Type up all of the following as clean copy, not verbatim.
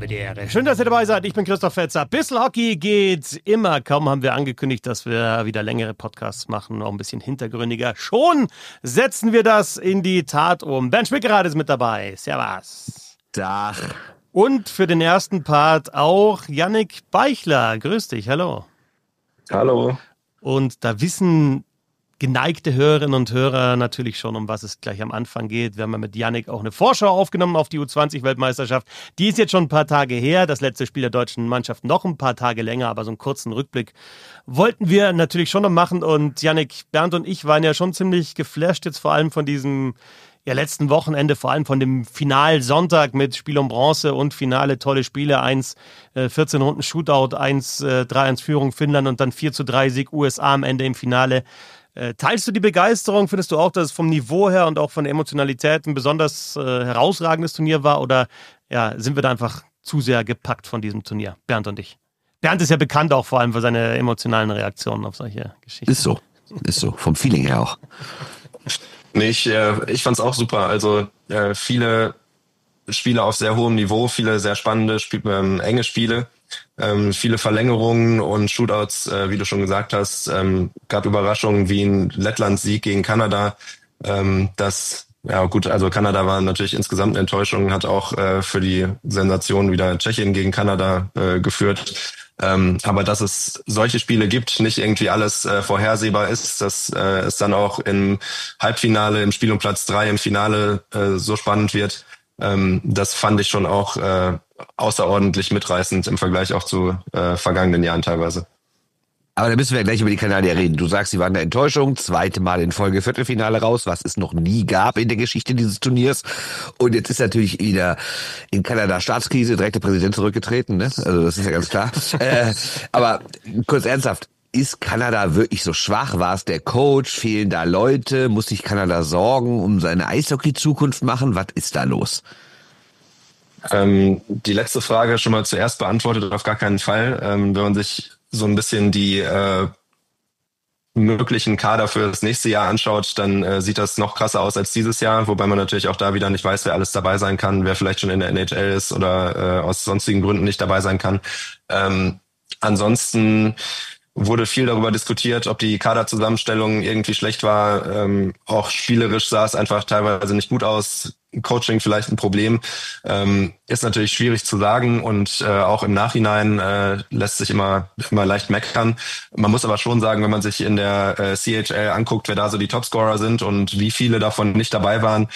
Belvedere. Schön, dass ihr dabei seid. Ich bin Christoph Fetzer. Bissl Hockey geht immer. Kaum haben wir angekündigt, dass wir wieder längere Podcasts machen, noch ein bisschen hintergründiger. Schon setzen wir das in die Tat um. Bernd Schwickerath ist mit dabei. Servus. Tag. Und für den ersten Part auch Yannick Beichler. Grüß dich. Hallo. Hallo. Und da wissen geneigte Hörerinnen und Hörer natürlich schon, um was es gleich am Anfang geht. Wir haben ja mit Yannick auch eine Vorschau aufgenommen auf die U20-Weltmeisterschaft. Die ist jetzt schon ein paar Tage her. Das letzte Spiel der deutschen Mannschaft noch ein paar Tage länger, aber so einen kurzen Rückblick wollten wir natürlich schon noch machen. Und Yannick, Bernd und ich waren ja schon ziemlich geflasht jetzt vor allem von diesem letzten Wochenende, vor allem von dem Finalsonntag mit Spiel um Bronze und Finale, tolle Spiele, 14 Runden Shootout, 3-1 Führung Finnland und dann 4-3 Sieg USA am Ende im Finale. Teilst du die Begeisterung? Findest du auch, dass es vom Niveau her und auch von der Emotionalität ein besonders herausragendes Turnier war? Oder sind wir da einfach zu sehr gepackt von diesem Turnier, Bernd und ich? Bernd ist ja bekannt auch vor allem für seine emotionalen Reaktionen auf solche Geschichten. Ist so, vom Feeling her auch. Nee, ich fand's auch super. Also viele Spiele auf sehr hohem Niveau, viele sehr spannende, enge Spiele. Viele Verlängerungen und Shootouts, wie du schon gesagt hast, gab Überraschungen wie ein Lettland-Sieg gegen Kanada. Also Kanada war natürlich insgesamt eine Enttäuschung, hat auch für die Sensation wieder Tschechien gegen Kanada geführt. Aber dass es solche Spiele gibt, nicht irgendwie alles vorhersehbar ist, dass es dann auch im Halbfinale, im Spiel um Platz 3, im Finale so spannend wird, das fand ich schon auch außerordentlich mitreißend im Vergleich auch zu vergangenen Jahren teilweise. Aber da müssen wir gleich über die Kanadier reden. Du sagst, sie waren eine Enttäuschung, zweite Mal in Folge Viertelfinale raus, was es noch nie gab in der Geschichte dieses Turniers. Und jetzt ist natürlich wieder in Kanada Staatskrise, direkt der Präsident zurückgetreten, ne? Also das ist ja ganz klar. Aber kurz ernsthaft, ist Kanada wirklich so schwach? War es der Coach? Fehlen da Leute? Muss sich Kanada Sorgen um seine Eishockey-Zukunft machen? Was ist da los? Die letzte Frage schon mal zuerst beantwortet, auf gar keinen Fall. Wenn man sich so ein bisschen die möglichen Kader für das nächste Jahr anschaut, dann sieht das noch krasser aus als dieses Jahr, wobei man natürlich auch da wieder nicht weiß, wer alles dabei sein kann, wer vielleicht schon in der NHL ist oder aus sonstigen Gründen nicht dabei sein kann. Ansonsten wurde viel darüber diskutiert, ob die Kaderzusammenstellung irgendwie schlecht war. Auch spielerisch sah es einfach teilweise nicht gut aus. Coaching vielleicht ein Problem. Ist natürlich schwierig zu sagen und auch im Nachhinein lässt sich immer leicht meckern. Man muss aber schon sagen, wenn man sich in der CHL anguckt, wer da so die Topscorer sind und wie viele davon nicht dabei waren,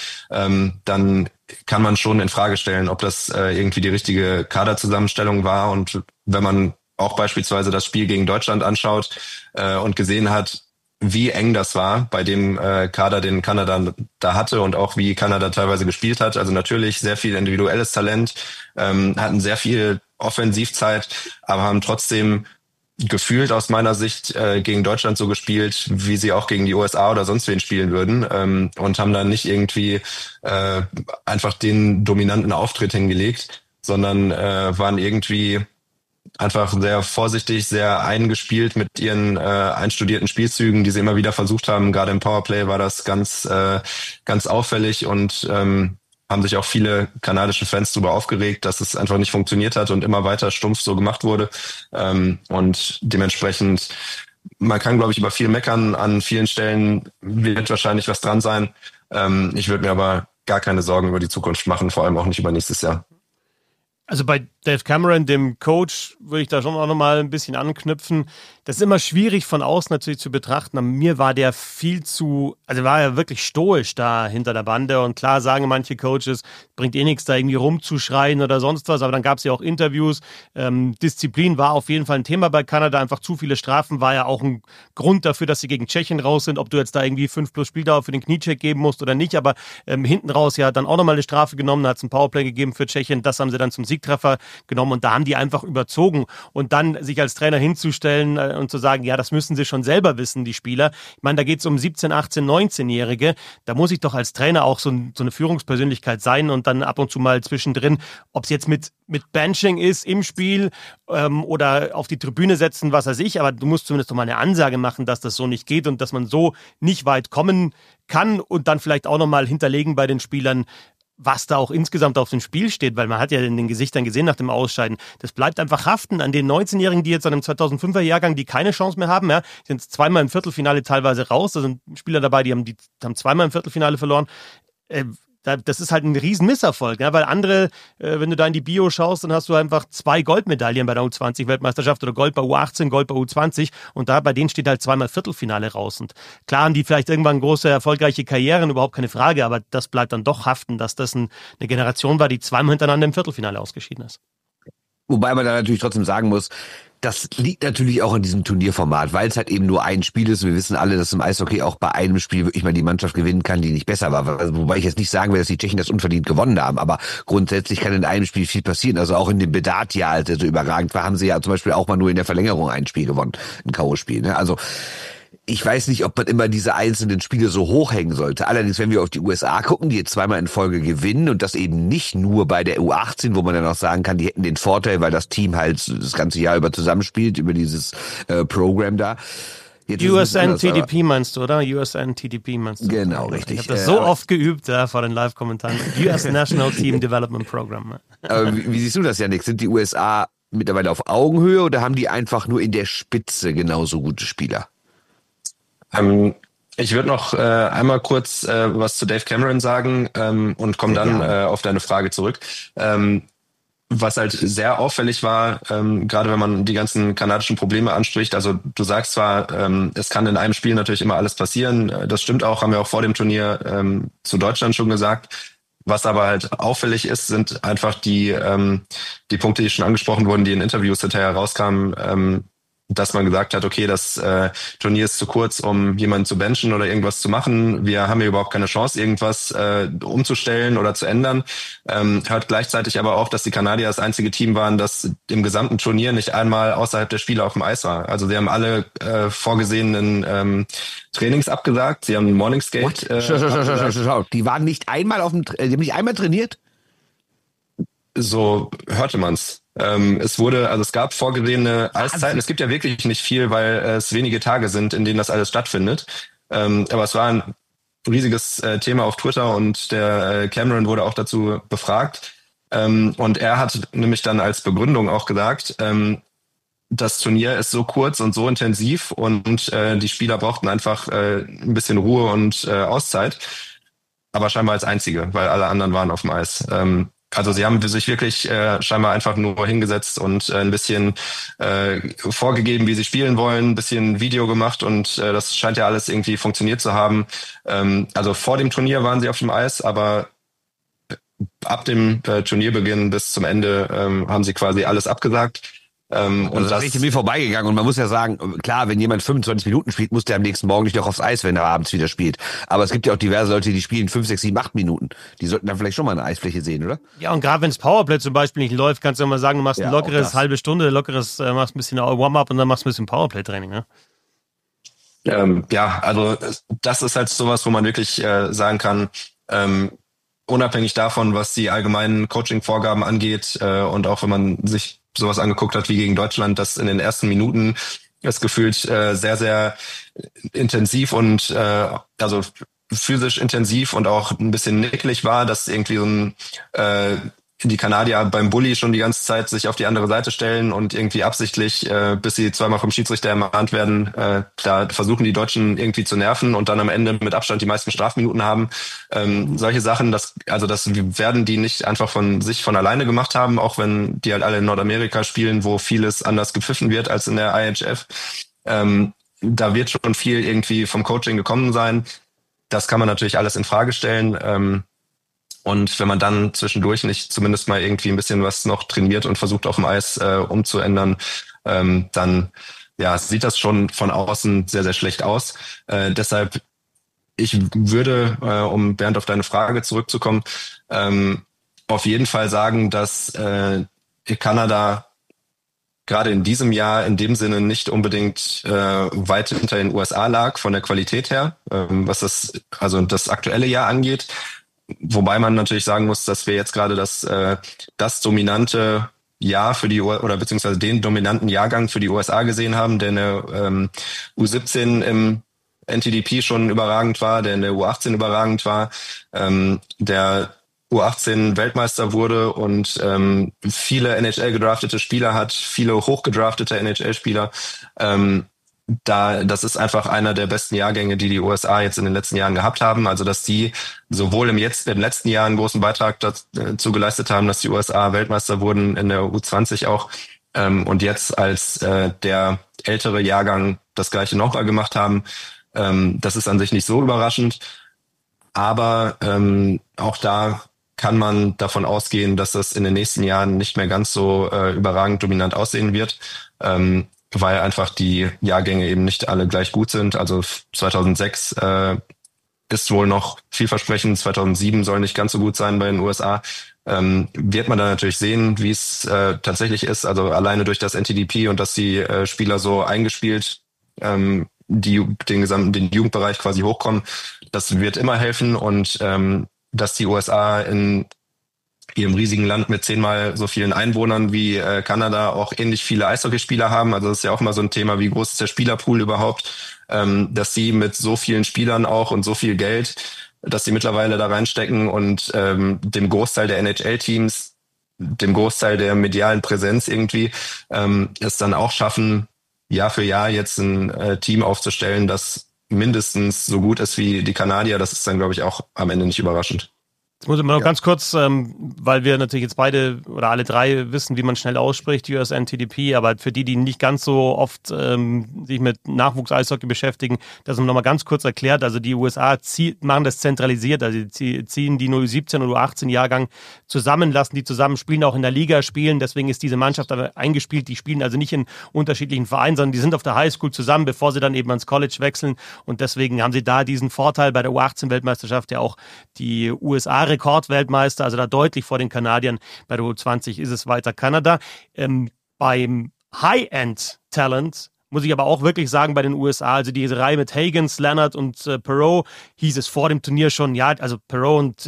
dann kann man schon in Frage stellen, ob das irgendwie die richtige Kaderzusammenstellung war. Und wenn man auch beispielsweise das Spiel gegen Deutschland anschaut und gesehen hat, wie eng das war bei dem Kader, den Kanada da hatte und auch wie Kanada teilweise gespielt hat. Also natürlich sehr viel individuelles Talent, hatten sehr viel Offensivzeit, aber haben trotzdem gefühlt aus meiner Sicht gegen Deutschland so gespielt, wie sie auch gegen die USA oder sonst wen spielen würden, und haben dann nicht irgendwie einfach den dominanten Auftritt hingelegt, sondern waren irgendwie einfach sehr vorsichtig, sehr eingespielt mit ihren einstudierten Spielzügen, die sie immer wieder versucht haben. Gerade im Powerplay war das ganz auffällig und haben sich auch viele kanadische Fans darüber aufgeregt, dass es einfach nicht funktioniert hat und immer weiter stumpf so gemacht wurde. Und dementsprechend, man kann, glaube ich, über viel meckern. An vielen Stellen wird wahrscheinlich was dran sein. Ich würde mir aber gar keine Sorgen über die Zukunft machen, vor allem auch nicht über nächstes Jahr. Also bei Dave Cameron, dem Coach, würde ich da schon auch nochmal ein bisschen anknüpfen. Das ist immer schwierig von außen natürlich zu betrachten. Aber mir war der war ja wirklich stoisch da hinter der Bande. Und klar sagen manche Coaches, bringt eh nichts, da irgendwie rumzuschreien oder sonst was. Aber dann gab es ja auch Interviews. Disziplin war auf jeden Fall ein Thema bei Kanada. Einfach zu viele Strafen war ja auch ein Grund dafür, dass sie gegen Tschechien raus sind. Ob du jetzt da irgendwie 5+ Spieldauer für den Kniecheck geben musst oder nicht. Aber hinten raus ja dann auch nochmal eine Strafe genommen. Da hat es ein Powerplay gegeben für Tschechien. Das haben sie dann zum Siegtreffer genommen. Und da haben die einfach überzogen. Und dann sich als Trainer hinzustellen und zu sagen, ja, das müssen sie schon selber wissen, die Spieler. Ich meine, da geht es um 17, 18, 19-Jährige. Da muss ich doch als Trainer auch so eine Führungspersönlichkeit sein und dann ab und zu mal zwischendrin, ob es jetzt mit Benching ist im Spiel oder auf die Tribüne setzen, was weiß ich, aber du musst zumindest doch mal eine Ansage machen, dass das so nicht geht und dass man so nicht weit kommen kann und dann vielleicht auch nochmal hinterlegen bei den Spielern, was da auch insgesamt auf dem Spiel steht, weil man hat ja in den Gesichtern gesehen nach dem Ausscheiden, das bleibt einfach haften an den 19-Jährigen, die jetzt an dem 2005er Jahrgang, die keine Chance mehr haben, ja, die sind zweimal im Viertelfinale teilweise raus, da sind Spieler dabei, die haben zweimal im Viertelfinale verloren. Das ist halt ein riesen Misserfolg, ja, weil andere, wenn du da in die Bio schaust, dann hast du einfach 2 Goldmedaillen bei der U20-Weltmeisterschaft oder Gold bei U18, Gold bei U20 und da bei denen steht halt zweimal Viertelfinale raus. Und klar haben die vielleicht irgendwann große, erfolgreiche Karrieren, überhaupt keine Frage, aber das bleibt dann doch haften, dass das eine Generation war, die zweimal hintereinander im Viertelfinale ausgeschieden ist. Wobei man da natürlich trotzdem sagen muss, das liegt natürlich auch an diesem Turnierformat, weil es halt eben nur ein Spiel ist. Wir wissen alle, dass im Eishockey auch bei einem Spiel wirklich mal die Mannschaft gewinnen kann, die nicht besser war. Also, wobei ich jetzt nicht sagen will, dass die Tschechen das unverdient gewonnen haben, aber grundsätzlich kann in einem Spiel viel passieren. Also auch in dem Bedat-Jahr, als er so überragend war, haben sie ja zum Beispiel auch mal nur in der Verlängerung ein Spiel gewonnen, ein K.O.-Spiel. Ne? Also ich weiß nicht, ob man immer diese einzelnen Spiele so hochhängen sollte. Allerdings, wenn wir auf die USA gucken, die jetzt zweimal in Folge gewinnen und das eben nicht nur bei der U18, wo man dann auch sagen kann, die hätten den Vorteil, weil das Team halt das ganze Jahr über zusammenspielt, über dieses Programm da. USN-TDP meinst du, oder? USN-TDP meinst du? Genau, richtig. Ich habe das so oft geübt vor den Live-Kommentaren. US National Team Development Program. Aber wie siehst du das, Jannik? Sind die USA mittlerweile auf Augenhöhe oder haben die einfach nur in der Spitze genauso gute Spieler? Ich würde noch einmal kurz was zu Dave Cameron sagen und komme dann auf deine Frage zurück. Was halt sehr auffällig war, gerade wenn man die ganzen kanadischen Probleme anspricht, also du sagst zwar, es kann in einem Spiel natürlich immer alles passieren, das stimmt auch, haben wir auch vor dem Turnier zu Deutschland schon gesagt. Was aber halt auffällig ist, sind einfach die Punkte, die schon angesprochen wurden, die in Interviews hinterher rauskamen, dass man gesagt hat, okay, das Turnier ist zu kurz, um jemanden zu benchen oder irgendwas zu machen. Wir haben hier überhaupt keine Chance, irgendwas umzustellen oder zu ändern. Hört gleichzeitig aber auch, dass die Kanadier das einzige Team waren, das im gesamten Turnier nicht einmal außerhalb der Spiele auf dem Eis war. Also sie haben alle vorgesehenen Trainings abgesagt. Sie haben Morning Skate. Schau. Die waren nicht einmal die haben nicht einmal trainiert? So hörte man's. Es gab vorgesehene Eiszeiten. Es gibt ja wirklich nicht viel, weil es wenige Tage sind, in denen das alles stattfindet. Aber es war ein riesiges Thema auf Twitter und der Cameron wurde auch dazu befragt. Und er hat nämlich dann als Begründung auch gesagt, das Turnier ist so kurz und so intensiv und die Spieler brauchten einfach ein bisschen Ruhe und Auszeit. Aber scheinbar als einzige, weil alle anderen waren auf dem Eis. Also sie haben sich wirklich scheinbar einfach nur hingesetzt und ein bisschen vorgegeben, wie sie spielen wollen, ein bisschen Video gemacht und das scheint ja alles irgendwie funktioniert zu haben. Also vor dem Turnier waren sie auf dem Eis, aber ab dem Turnierbeginn bis zum Ende haben sie quasi alles abgesagt. Und das ist richtig mir vorbeigegangen und man muss ja sagen, klar, wenn jemand 25 Minuten spielt, muss der am nächsten Morgen nicht noch aufs Eis, wenn er abends wieder spielt. Aber es gibt ja auch diverse Leute, die spielen 5, 6, 7, 8 Minuten. Die sollten dann vielleicht schon mal eine Eisfläche sehen, oder? Ja, und gerade wenn das Powerplay zum Beispiel nicht läuft, kannst du ja mal sagen, du machst ein lockeres halbe Stunde, machst ein bisschen Warm-up und dann machst du ein bisschen Powerplay-Training, ne? Also das ist halt sowas, wo man wirklich sagen kann, unabhängig davon, was die allgemeinen Coaching-Vorgaben angeht und auch wenn man sich sowas angeguckt hat wie gegen Deutschland, dass in den ersten Minuten es gefühlt sehr, sehr intensiv und also physisch intensiv und auch ein bisschen nicklig war, dass irgendwie so ein die Kanadier beim Bully schon die ganze Zeit sich auf die andere Seite stellen und irgendwie absichtlich, bis sie zweimal vom Schiedsrichter ermahnt werden, da versuchen die Deutschen irgendwie zu nerven und dann am Ende mit Abstand die meisten Strafminuten haben. Solche Sachen, das werden die nicht einfach von alleine gemacht haben, auch wenn die halt alle in Nordamerika spielen, wo vieles anders gepfiffen wird als in der IHF. Da wird schon viel irgendwie vom Coaching gekommen sein. Das kann man natürlich alles in Frage stellen. Und wenn man dann zwischendurch nicht zumindest mal irgendwie ein bisschen was noch trainiert und versucht auf dem Eis umzuändern, dann sieht das schon von außen sehr, sehr schlecht aus. Deshalb, ich würde, um Bernd auf deine Frage zurückzukommen, auf jeden Fall sagen, dass Kanada gerade in diesem Jahr in dem Sinne nicht unbedingt weit hinter den USA lag von der Qualität her, was das aktuelle Jahr angeht. Wobei man natürlich sagen muss, dass wir jetzt gerade das dominante Jahr für die oder beziehungsweise den dominanten Jahrgang für die USA gesehen haben, der in der U17 im NTDP schon überragend war, der in der U18 überragend war, der U18 Weltmeister wurde und viele NHL gedraftete Spieler hat, viele hochgedraftete NHL-Spieler. Das ist einfach einer der besten Jahrgänge, die USA jetzt in den letzten Jahren gehabt haben. Also dass die sowohl im letzten Jahr einen großen Beitrag dazu geleistet haben, dass die USA Weltmeister wurden in der U20 auch und jetzt als der ältere Jahrgang das Gleiche nochmal gemacht haben. Das ist an sich nicht so überraschend, aber auch da kann man davon ausgehen, dass das in den nächsten Jahren nicht mehr ganz so überragend dominant aussehen wird, weil einfach die Jahrgänge eben nicht alle gleich gut sind. Also 2006 ist wohl noch vielversprechend, 2007 soll nicht ganz so gut sein bei den USA. Wird man dann natürlich sehen, wie es tatsächlich ist. Also alleine durch das NTDP und dass die Spieler so eingespielt den Jugendbereich quasi hochkommen, das wird immer helfen und dass die USA in ihrem riesigen Land mit 10-mal so vielen Einwohnern wie Kanada auch ähnlich viele Eishockeyspieler haben. Also das ist ja auch immer so ein Thema, wie groß ist der Spielerpool überhaupt, dass sie mit so vielen Spielern auch und so viel Geld, dass sie mittlerweile da reinstecken und dem Großteil der NHL-Teams, dem Großteil der medialen Präsenz irgendwie es dann auch schaffen, Jahr für Jahr jetzt ein Team aufzustellen, das mindestens so gut ist wie die Kanadier. Das ist dann, glaube ich, auch am Ende nicht überraschend. Jetzt muss ich mal noch ganz kurz, weil wir natürlich jetzt beide oder alle drei wissen, wie man schnell ausspricht, USNTDP, aber für die nicht ganz so oft sich mit Nachwuchs-Eishockey beschäftigen, das haben wir nochmal ganz kurz erklärt. Also die USA machen das zentralisiert, also sie ziehen die 17 oder 18 Jahrgang zusammen, lassen die zusammen spielen, auch in der Liga spielen. Deswegen ist diese Mannschaft aber eingespielt. Die spielen also nicht in unterschiedlichen Vereinen, sondern die sind auf der Highschool zusammen, bevor sie dann eben ans College wechseln. Und deswegen haben sie da diesen Vorteil bei der U18-Weltmeisterschaft, ja auch die USA Rekordweltmeister, also da deutlich vor den Kanadiern. Bei der U20 ist es weiter Kanada. Beim High-End-Talent muss ich aber auch wirklich sagen, bei den USA, also diese Reihe mit Hagans, Leonard und Perreault, hieß es vor dem Turnier schon, ja, also Perreault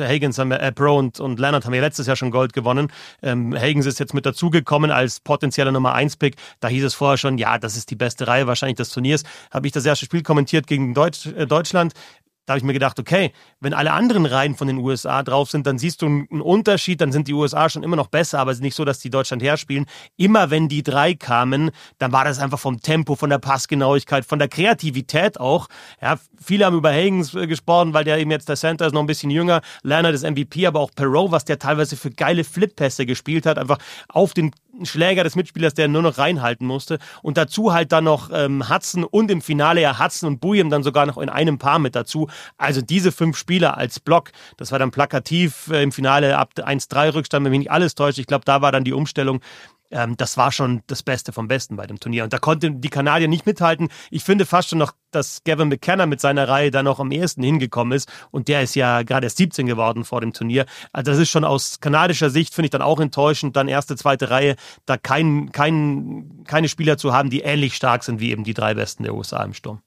und Leonard haben ja letztes Jahr schon Gold gewonnen. Hagans ist jetzt mit dazugekommen als potenzieller Nummer 1-Pick. Da hieß es vorher schon, ja, das ist die beste Reihe wahrscheinlich des Turniers. Habe ich das erste Spiel kommentiert gegen Deutschland. Da habe ich mir gedacht, okay, wenn alle anderen Reihen von den USA drauf sind, dann siehst du einen Unterschied, dann sind die USA schon immer noch besser, aber es ist nicht so, dass die Deutschland herspielen. Immer wenn die drei kamen, dann war das einfach vom Tempo, von der Passgenauigkeit, von der Kreativität auch. Ja, viele haben über Hagans gesprochen, weil der eben jetzt der Center ist, noch ein bisschen jünger. Lerner ist MVP, aber auch Perreault, was der teilweise für geile Flip-Pässe gespielt hat, einfach auf den Schläger des Mitspielers, der nur noch reinhalten musste. Und dazu halt dann noch Hudson und im Finale ja Hudson und Bouillon dann sogar noch in einem Paar mit dazu. Also diese 5 Spieler als Block, das war dann plakativ im Finale ab 1-3 Rückstand, wenn mich nicht alles täuscht. Ich glaube, da war dann die Umstellung. Das war schon das Beste vom Besten bei dem Turnier. Und da konnten die Kanadier nicht mithalten. Ich finde fast schon noch, dass Gavin McKenna mit seiner Reihe da noch am ehesten hingekommen ist. Und der ist ja gerade erst 17 geworden vor dem Turnier. Also das ist schon aus kanadischer Sicht, finde ich dann auch enttäuschend, dann erste, zweite Reihe, da keine Spieler zu haben, die ähnlich stark sind wie eben die 3 Besten der USA im Sturm.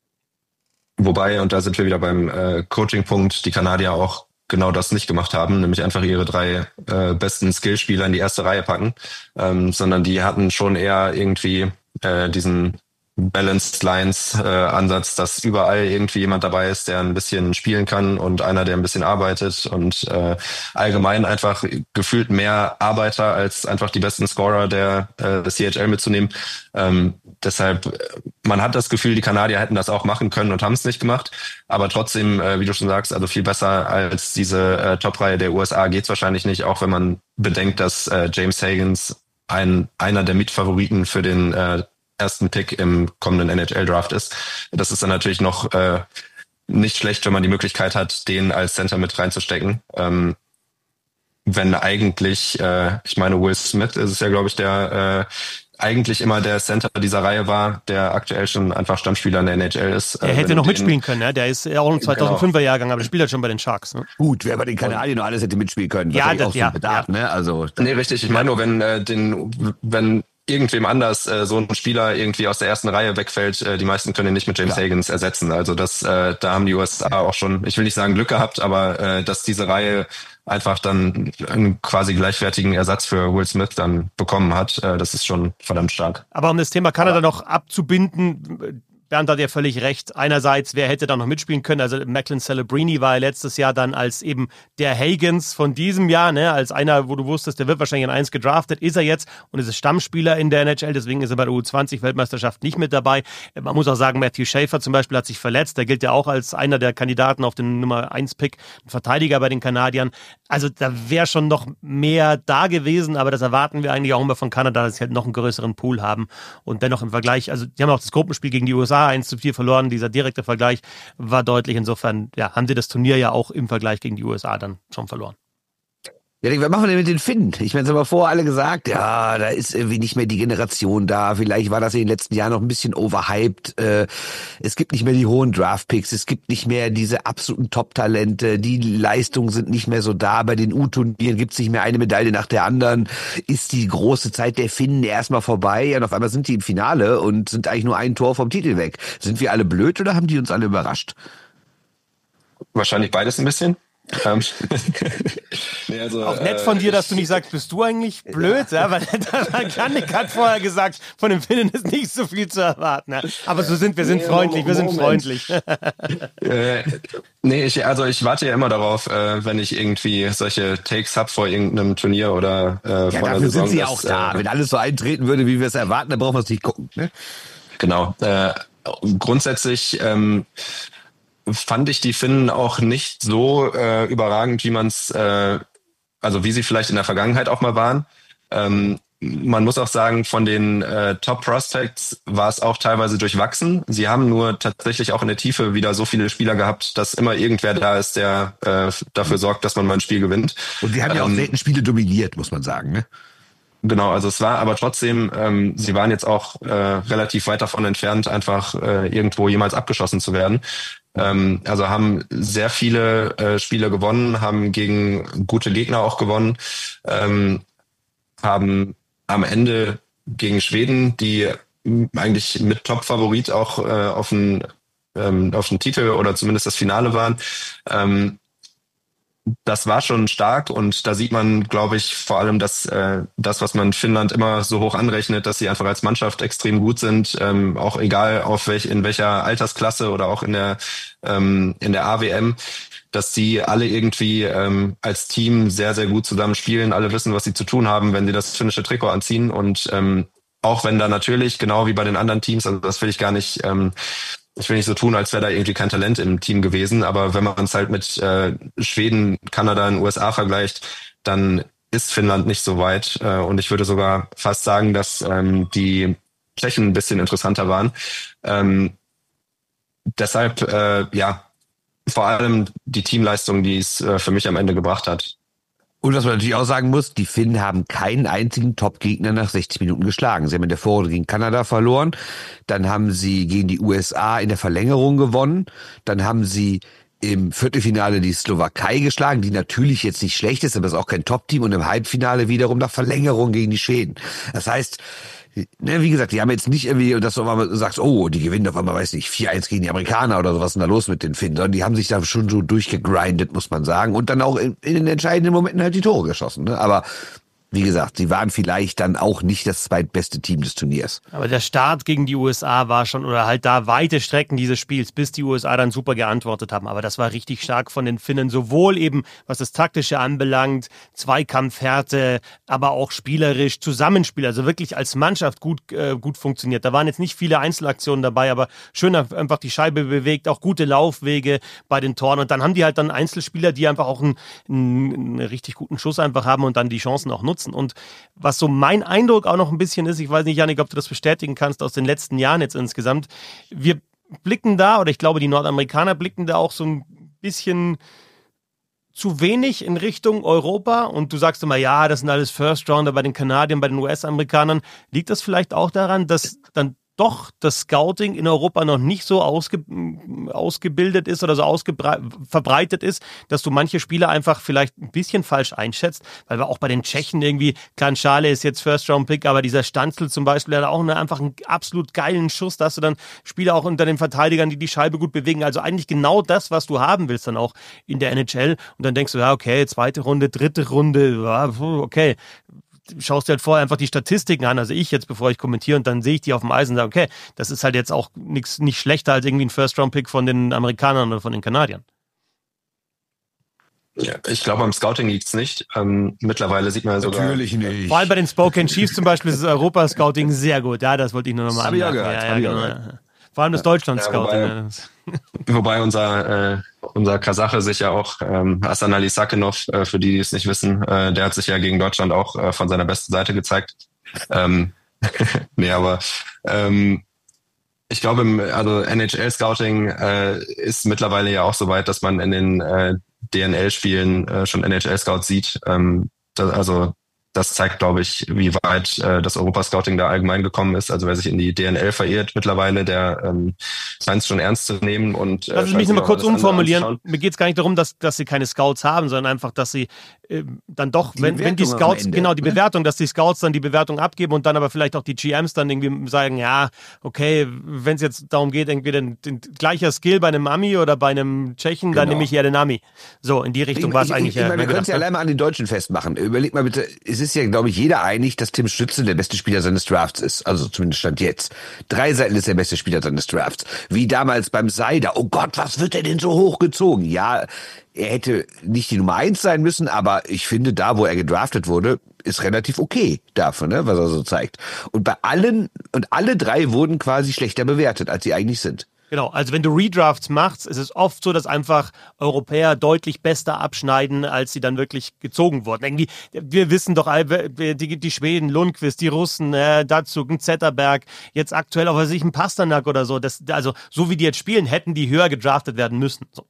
Wobei, und da sind wir wieder beim Coaching-Punkt, die Kanadier auch genau das nicht gemacht haben, nämlich einfach ihre 3 besten Skillspieler in die erste Reihe packen, sondern die hatten schon eher irgendwie diesen Balanced Lines Ansatz, dass überall irgendwie jemand dabei ist, der ein bisschen spielen kann und einer, der ein bisschen arbeitet und allgemein einfach gefühlt mehr Arbeiter als einfach die besten Scorer der CHL mitzunehmen. Deshalb, man hat das Gefühl, die Kanadier hätten das auch machen können und haben es nicht gemacht. Aber trotzdem, wie du schon sagst, also viel besser als diese Top-Reihe der USA geht's wahrscheinlich nicht, auch wenn man bedenkt, dass James Hagans einer der Mitfavoriten für den ersten Pick im kommenden NHL-Draft ist. Das ist dann natürlich noch nicht schlecht, wenn man die Möglichkeit hat, den als Center mit reinzustecken. Wenn eigentlich, ich meine, Will Smith ist es ja, glaube ich, der eigentlich immer der Center dieser Reihe war, der aktuell schon einfach Stammspieler in der NHL ist. Der hätte noch mitspielen können, ne? Der ist ja auch im 2005er Jahrgang, aber der spielt halt schon bei den Sharks. Ne? Gut, wer bei den Kanadiern noch alles hätte mitspielen können. Ja, das auch so Bedarf, ne? Also, nee, richtig. Ich meine nur, wenn irgendwem anders so ein Spieler irgendwie aus der ersten Reihe wegfällt, die meisten können ihn nicht mit James Hagans ersetzen. Also da haben die USA auch schon, ich will nicht sagen Glück gehabt, aber dass diese Reihe einfach dann einen quasi gleichwertigen Ersatz für Will Smith dann bekommen hat, das ist schon verdammt stark. Aber um das Thema Kanada noch abzubinden, Bernd hat ja völlig recht. Einerseits, wer hätte da noch mitspielen können? Also Macklin Celebrini war ja letztes Jahr dann als eben der Higgins von diesem Jahr, ne? Als einer, wo du wusstest, der wird wahrscheinlich in 1 gedraftet, ist er jetzt und ist Stammspieler in der NHL, deswegen ist er bei der U20-Weltmeisterschaft nicht mit dabei. Man muss auch sagen, Matthew Schaefer zum Beispiel hat sich verletzt, der gilt ja auch als einer der Kandidaten auf den Nummer 1-Pick, ein Verteidiger bei den Kanadiern. Also da wäre schon noch mehr da gewesen, aber das erwarten wir eigentlich auch immer von Kanada, dass sie halt noch einen größeren Pool haben und dennoch im Vergleich, also die haben auch das Gruppenspiel gegen die USA 1:4 verloren, dieser direkte Vergleich war deutlich. Insofern haben sie das Turnier ja auch im Vergleich gegen die USA dann schon verloren. Ja, was machen wir denn mit den Finnen? Ich meine, es haben wir vorher alle gesagt, ja, da ist irgendwie nicht mehr die Generation da. Vielleicht war das in den letzten Jahren noch ein bisschen overhyped. Es gibt nicht mehr die hohen Draftpicks. Es gibt nicht mehr diese absoluten Top-Talente. Die Leistungen sind nicht mehr so da. Bei den U-Turnieren gibt es nicht mehr eine Medaille nach der anderen. Ist die große Zeit der Finnen erstmal vorbei? Und auf einmal sind die im Finale und sind eigentlich nur ein Tor vom Titel weg. Sind wir alle blöd oder haben die uns alle überrascht? Wahrscheinlich beides ein bisschen. Nee, also, auch nett von dir, dass du nicht sagst, bist du eigentlich blöd? Ja, weil Janik hat vorher gesagt, von den Finnen ist nicht so viel zu erwarten. Ja. Aber wir sind freundlich, wir sind freundlich. Nee, ich warte ja immer darauf, wenn ich irgendwie solche Takes habe vor irgendeinem Turnier oder vor der dafür Saison. Sind sie auch da. Wenn alles so eintreten würde, wie wir es erwarten, dann brauchen wir es nicht gucken. Ne? Genau. Grundsätzlich fand ich die Finnen auch nicht so überragend, wie wie sie vielleicht in der Vergangenheit auch mal waren. Man muss auch sagen, von den Top Prospects war es auch teilweise durchwachsen. Sie haben nur tatsächlich auch in der Tiefe wieder so viele Spieler gehabt, dass immer irgendwer da ist, der dafür sorgt, dass man mal ein Spiel gewinnt. Und sie haben ja auch selten Spiele dominiert, muss man sagen, ne? Genau, also es war aber trotzdem, sie waren jetzt auch relativ weit davon entfernt, einfach irgendwo jemals abgeschossen zu werden. Also haben sehr viele Spiele gewonnen, haben gegen gute Gegner auch gewonnen, haben am Ende gegen Schweden, die eigentlich mit Top-Favorit auch auf den Titel oder zumindest das Finale waren, das war schon stark und da sieht man, glaube ich, vor allem, dass das, was man Finnland immer so hoch anrechnet, dass sie einfach als Mannschaft extrem gut sind, auch egal in welcher Altersklasse oder auch in der AWM, dass sie alle irgendwie als Team sehr, sehr gut zusammen spielen, alle wissen, was sie zu tun haben, wenn sie das finnische Trikot anziehen und auch wenn da natürlich, genau wie bei den anderen Teams, also das will ich gar nicht ich will nicht so tun, als wäre da irgendwie kein Talent im Team gewesen, aber wenn man es halt mit Schweden, Kanada und USA vergleicht, dann ist Finnland nicht so weit. Und ich würde sogar fast sagen, dass die Tschechen ein bisschen interessanter waren. Deshalb, vor allem die Teamleistung, die es für mich am Ende gebracht hat. Und was man natürlich auch sagen muss, die Finnen haben keinen einzigen Top-Gegner nach 60 Minuten geschlagen. Sie haben in der Vorrunde gegen Kanada verloren, dann haben sie gegen die USA in der Verlängerung gewonnen, dann haben sie im Viertelfinale die Slowakei geschlagen, die natürlich jetzt nicht schlecht ist, aber ist auch kein Top-Team und im Halbfinale wiederum nach Verlängerung gegen die Schweden. Das heißt, wie gesagt, die haben jetzt nicht irgendwie, dass du auf einmal sagst, oh, die gewinnen auf einmal, weiß nicht, 4-1 gegen die Amerikaner oder so, was ist denn da los mit den Finnen, sondern die haben sich da schon so durchgegrindet, muss man sagen, und dann auch in den entscheidenden Momenten halt die Tore geschossen, ne? Aber wie gesagt, sie waren vielleicht dann auch nicht das zweitbeste Team des Turniers. Aber der Start gegen die USA war schon, oder halt da weite Strecken dieses Spiels, bis die USA dann super geantwortet haben. Aber das war richtig stark von den Finnen, sowohl eben, was das Taktische anbelangt, Zweikampfhärte, aber auch spielerisch, Zusammenspiel, also wirklich als Mannschaft gut funktioniert. Da waren jetzt nicht viele Einzelaktionen dabei, aber schön einfach die Scheibe bewegt, auch gute Laufwege bei den Toren. Und dann haben die halt dann Einzelspieler, die einfach auch einen richtig guten Schuss einfach haben und dann die Chancen auch nutzen. Und was so mein Eindruck auch noch ein bisschen ist, ich weiß nicht, Janik, ob du das bestätigen kannst aus den letzten Jahren jetzt insgesamt, wir blicken da, oder ich glaube, die Nordamerikaner blicken da auch so ein bisschen zu wenig in Richtung Europa und du sagst immer, ja, das sind alles First Rounder bei den Kanadiern, bei den US-Amerikanern. Liegt das vielleicht auch daran, dass dann doch das Scouting in Europa noch nicht so ausgebildet ist oder so verbreitet ist, dass du manche Spieler einfach vielleicht ein bisschen falsch einschätzt, weil wir auch bei den Tschechen irgendwie, klar, Schale ist jetzt First-Round-Pick, aber dieser Stanzl zum Beispiel, der hat auch einfach einen absolut geilen Schuss, da hast du dann Spieler auch unter den Verteidigern, die Scheibe gut bewegen, also eigentlich genau das, was du haben willst dann auch in der NHL und dann denkst du, ja, okay, zweite Runde, dritte Runde, ja, okay, schaust dir halt vorher einfach die Statistiken an, also ich jetzt, bevor ich kommentiere, und dann sehe ich die auf dem Eis und sage, okay, das ist halt jetzt auch nicht schlechter als irgendwie ein First-Round-Pick von den Amerikanern oder von den Kanadiern. Ja, ich glaube, am Scouting liegt's nicht. Mittlerweile sieht man sogar... Natürlich nicht. Vor allem bei den Spokane Chiefs zum Beispiel ist das Europa-Scouting sehr gut. Ja, das wollte ich nur nochmal anmerken. Hab ich auch gehört. Vor allem das Deutschland-Scouting. Wobei unser Kasache sich ja auch, Hasan Ali Sakinov, für die es nicht wissen, der hat sich ja gegen Deutschland auch von seiner besten Seite gezeigt. Nee, aber ich glaube, also NHL-Scouting ist mittlerweile ja auch so weit, dass man in den DNL-Spielen schon NHL-Scouts sieht. Das zeigt, glaube ich, wie weit das Europascouting da allgemein gekommen ist. Also wer sich in die DNL verirrt mittlerweile, der scheint es schon ernst zu nehmen. Und lass mich nochmal kurz umformulieren. Mir geht es gar nicht darum, dass sie keine Scouts haben, sondern einfach, dass sie dann doch, wenn die Scouts, genau, die Bewertung, dass die Scouts dann die Bewertung abgeben und dann aber vielleicht auch die GMs dann irgendwie sagen, ja, okay, wenn es jetzt darum geht, irgendwie den gleicher Skill bei einem Ami oder bei einem Tschechen, dann nehme ich eher den Ami. So, in die Richtung war es eigentlich. Wir können es ja allein mal an den Deutschen festmachen. Überleg mal bitte, es ist ja, glaube ich, jeder einig, dass Tim Stützle der beste Spieler seines Drafts ist. Also zumindest Stand jetzt. Dreiseiten ist der beste Spieler seines Drafts. Wie damals beim Seider. Oh Gott, was wird er denn so hochgezogen? Ja, er hätte nicht die Nummer 1 sein müssen, aber ich finde, da, wo er gedraftet wurde, ist relativ okay dafür, ne, was er so zeigt. Und alle drei wurden quasi schlechter bewertet, als sie eigentlich sind. Genau, also wenn du Redrafts machst, ist es oft so, dass einfach Europäer deutlich besser abschneiden, als sie dann wirklich gezogen wurden. Irgendwie, wir wissen doch alle, die Schweden, Lundqvist, die Russen, dazu ein Zetterberg, jetzt aktuell auch ein Pasternak oder so. Also so wie die jetzt spielen, hätten die höher gedraftet werden müssen. So.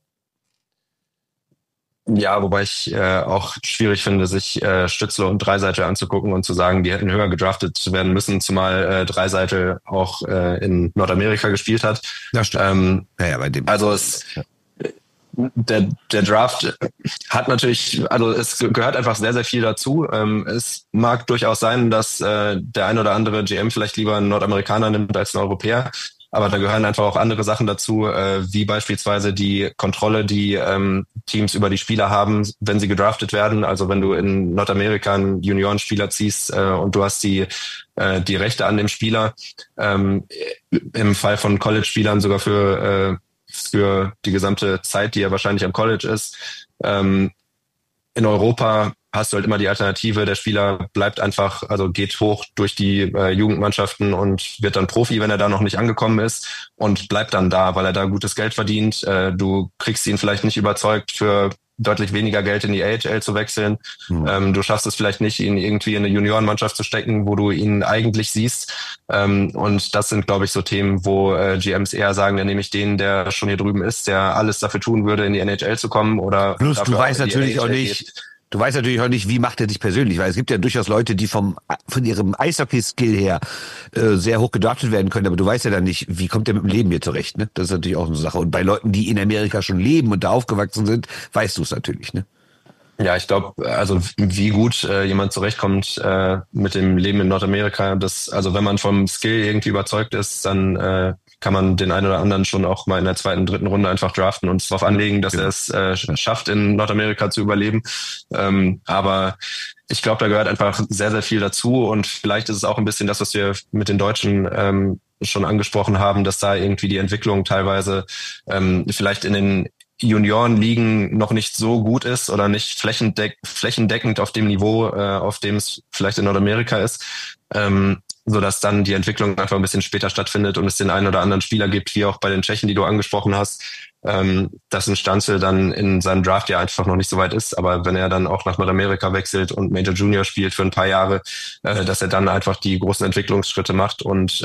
Ja, wobei ich auch schwierig finde, sich Stützle und Dreiseite anzugucken und zu sagen, die hätten höher gedraftet werden müssen, zumal Dreiseite auch in Nordamerika gespielt hat. Das stimmt. Bei dem der Draft hat natürlich, also es gehört einfach sehr, sehr viel dazu. Es mag durchaus sein, dass der ein oder andere GM vielleicht lieber einen Nordamerikaner nimmt als einen Europäer. Aber da gehören einfach auch andere Sachen dazu, wie beispielsweise die Kontrolle, die Teams über die Spieler haben, wenn sie gedraftet werden. Also wenn du in Nordamerika einen Juniorenspieler ziehst und du hast die Rechte an dem Spieler, im Fall von College-Spielern sogar für die gesamte Zeit, die er wahrscheinlich am College ist. In Europa hast du halt immer die Alternative, der Spieler bleibt einfach, also geht hoch durch die Jugendmannschaften und wird dann Profi, wenn er da noch nicht angekommen ist und bleibt dann da, weil er da gutes Geld verdient. Du kriegst ihn vielleicht nicht überzeugt, für deutlich weniger Geld in die AHL zu wechseln. Du schaffst es vielleicht nicht, ihn irgendwie in eine Juniorenmannschaft zu stecken, wo du ihn eigentlich siehst. Und das sind, glaube ich, so Themen, wo GMs eher sagen, dann nehme ich den, der schon hier drüben ist, der alles dafür tun würde, in die NHL zu kommen. Oder plus, du weißt natürlich auch nicht, wie macht er sich persönlich, weil es gibt ja durchaus Leute, die von ihrem Eishockey-Skill her sehr hoch gedraftet werden können, aber du weißt ja dann nicht, wie kommt der mit dem Leben hier zurecht, ne? Das ist natürlich auch eine Sache. Und bei Leuten, die in Amerika schon leben und da aufgewachsen sind, weißt du es natürlich, ne? Ja, ich glaube, also wie gut jemand zurechtkommt mit dem Leben in Nordamerika, also wenn man vom Skill irgendwie überzeugt ist, dann kann man den einen oder anderen schon auch mal in der zweiten, dritten Runde einfach draften und darauf anlegen, dass er es schafft, in Nordamerika zu überleben. Aber ich glaube, da gehört einfach sehr, sehr viel dazu und vielleicht ist es auch ein bisschen das, was wir mit den Deutschen schon angesprochen haben, dass da irgendwie die Entwicklung teilweise vielleicht in den Juniorenligen noch nicht so gut ist oder nicht flächendeckend auf dem Niveau, auf dem es vielleicht in Nordamerika ist, so dass dann die Entwicklung einfach ein bisschen später stattfindet und es den einen oder anderen Spieler gibt, wie auch bei den Tschechen, die du angesprochen hast, dass ein Stanzel dann in seinem Draft ja einfach noch nicht so weit ist, aber wenn er dann auch nach Nordamerika wechselt und Major Junior spielt für ein paar Jahre, dass er dann einfach die großen Entwicklungsschritte macht und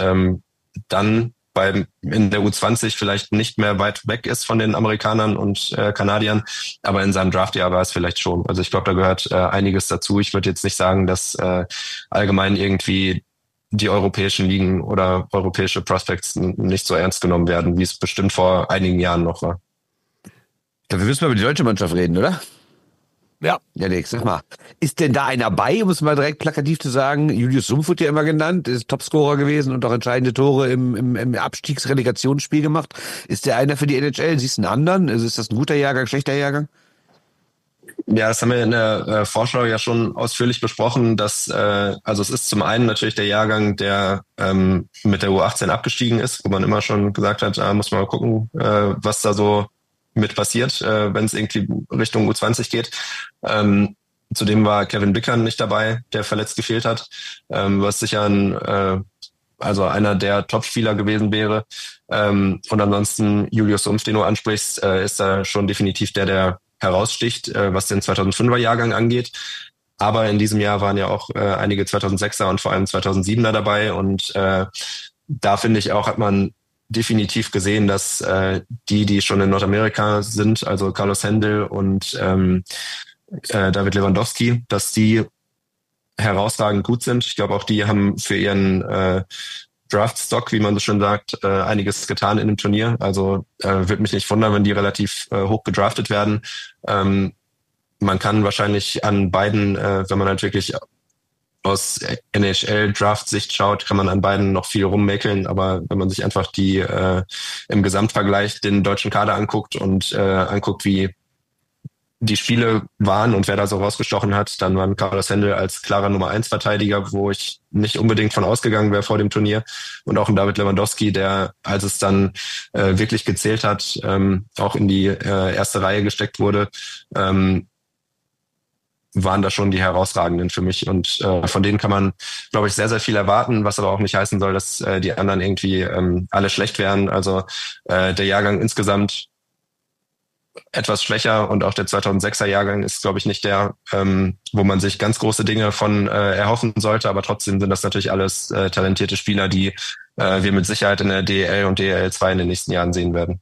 dann in der U20 vielleicht nicht mehr weit weg ist von den Amerikanern und Kanadiern, aber in seinem Draftjahr war es vielleicht schon. Also ich glaube, da gehört einiges dazu. Ich würde jetzt nicht sagen, dass allgemein irgendwie die europäischen Ligen oder europäische Prospects nicht so ernst genommen werden, wie es bestimmt vor einigen Jahren noch war. Ja, wir müssen mal über die deutsche Mannschaft reden, oder? Ja. Ja, Nick, sag mal, ist denn da einer bei, um es mal direkt plakativ zu sagen? Julius Sumpf wird ja immer genannt, ist Topscorer gewesen und auch entscheidende Tore im Abstiegsrelegationsspiel gemacht. Ist der einer für die NHL? Siehst du einen anderen? Ist das ein guter Jahrgang, schlechter Jahrgang? Ja, das haben wir in der Vorschau ja schon ausführlich besprochen, dass also es ist zum einen natürlich der Jahrgang, der mit der U18 abgestiegen ist, wo man immer schon gesagt hat, muss man mal gucken, was da so mit passiert, wenn es irgendwie Richtung U20 geht. Zudem war Kevin Bickern nicht dabei, der verletzt gefehlt hat, was sicher also einer der Top-Spieler gewesen wäre. Und ansonsten Julius Sumpf, den du ansprichst, ist da schon definitiv der heraussticht, was den 2005er Jahrgang angeht. Aber in diesem Jahr waren ja auch einige 2006er und vor allem 2007er dabei. Und da finde ich auch, hat man definitiv gesehen, dass die schon in Nordamerika sind, also Carlos Händel und David Lewandowski, dass die herausragend gut sind. Ich glaube, auch die haben für ihren Draft-Stock, wie man so schön sagt, einiges getan in dem Turnier. Also würde mich nicht wundern, wenn die relativ hoch gedraftet werden. Man kann wahrscheinlich an beiden, wenn man halt wirklich aus NHL-Draft-Sicht schaut, kann man an beiden noch viel rummäkeln. Aber wenn man sich einfach die im Gesamtvergleich den deutschen Kader anguckt und anguckt, wie die Spiele waren und wer da so rausgestochen hat, dann waren Carlos Händel als klarer Nummer 1 Verteidiger, wo ich nicht unbedingt von ausgegangen wäre vor dem Turnier. Und auch ein David Lewandowski, der, als es dann wirklich gezählt hat, auch in die erste Reihe gesteckt wurde, waren da schon die herausragenden für mich. Und von denen kann man, glaube ich, sehr, sehr viel erwarten, was aber auch nicht heißen soll, dass die anderen irgendwie alle schlecht wären. Also der Jahrgang insgesamt etwas schwächer und auch der 2006er Jahrgang ist, glaube ich, nicht der, wo man sich ganz große Dinge von erhoffen sollte, aber trotzdem sind das natürlich alles talentierte Spieler, die wir mit Sicherheit in der DEL und DEL 2 in den nächsten Jahren sehen werden.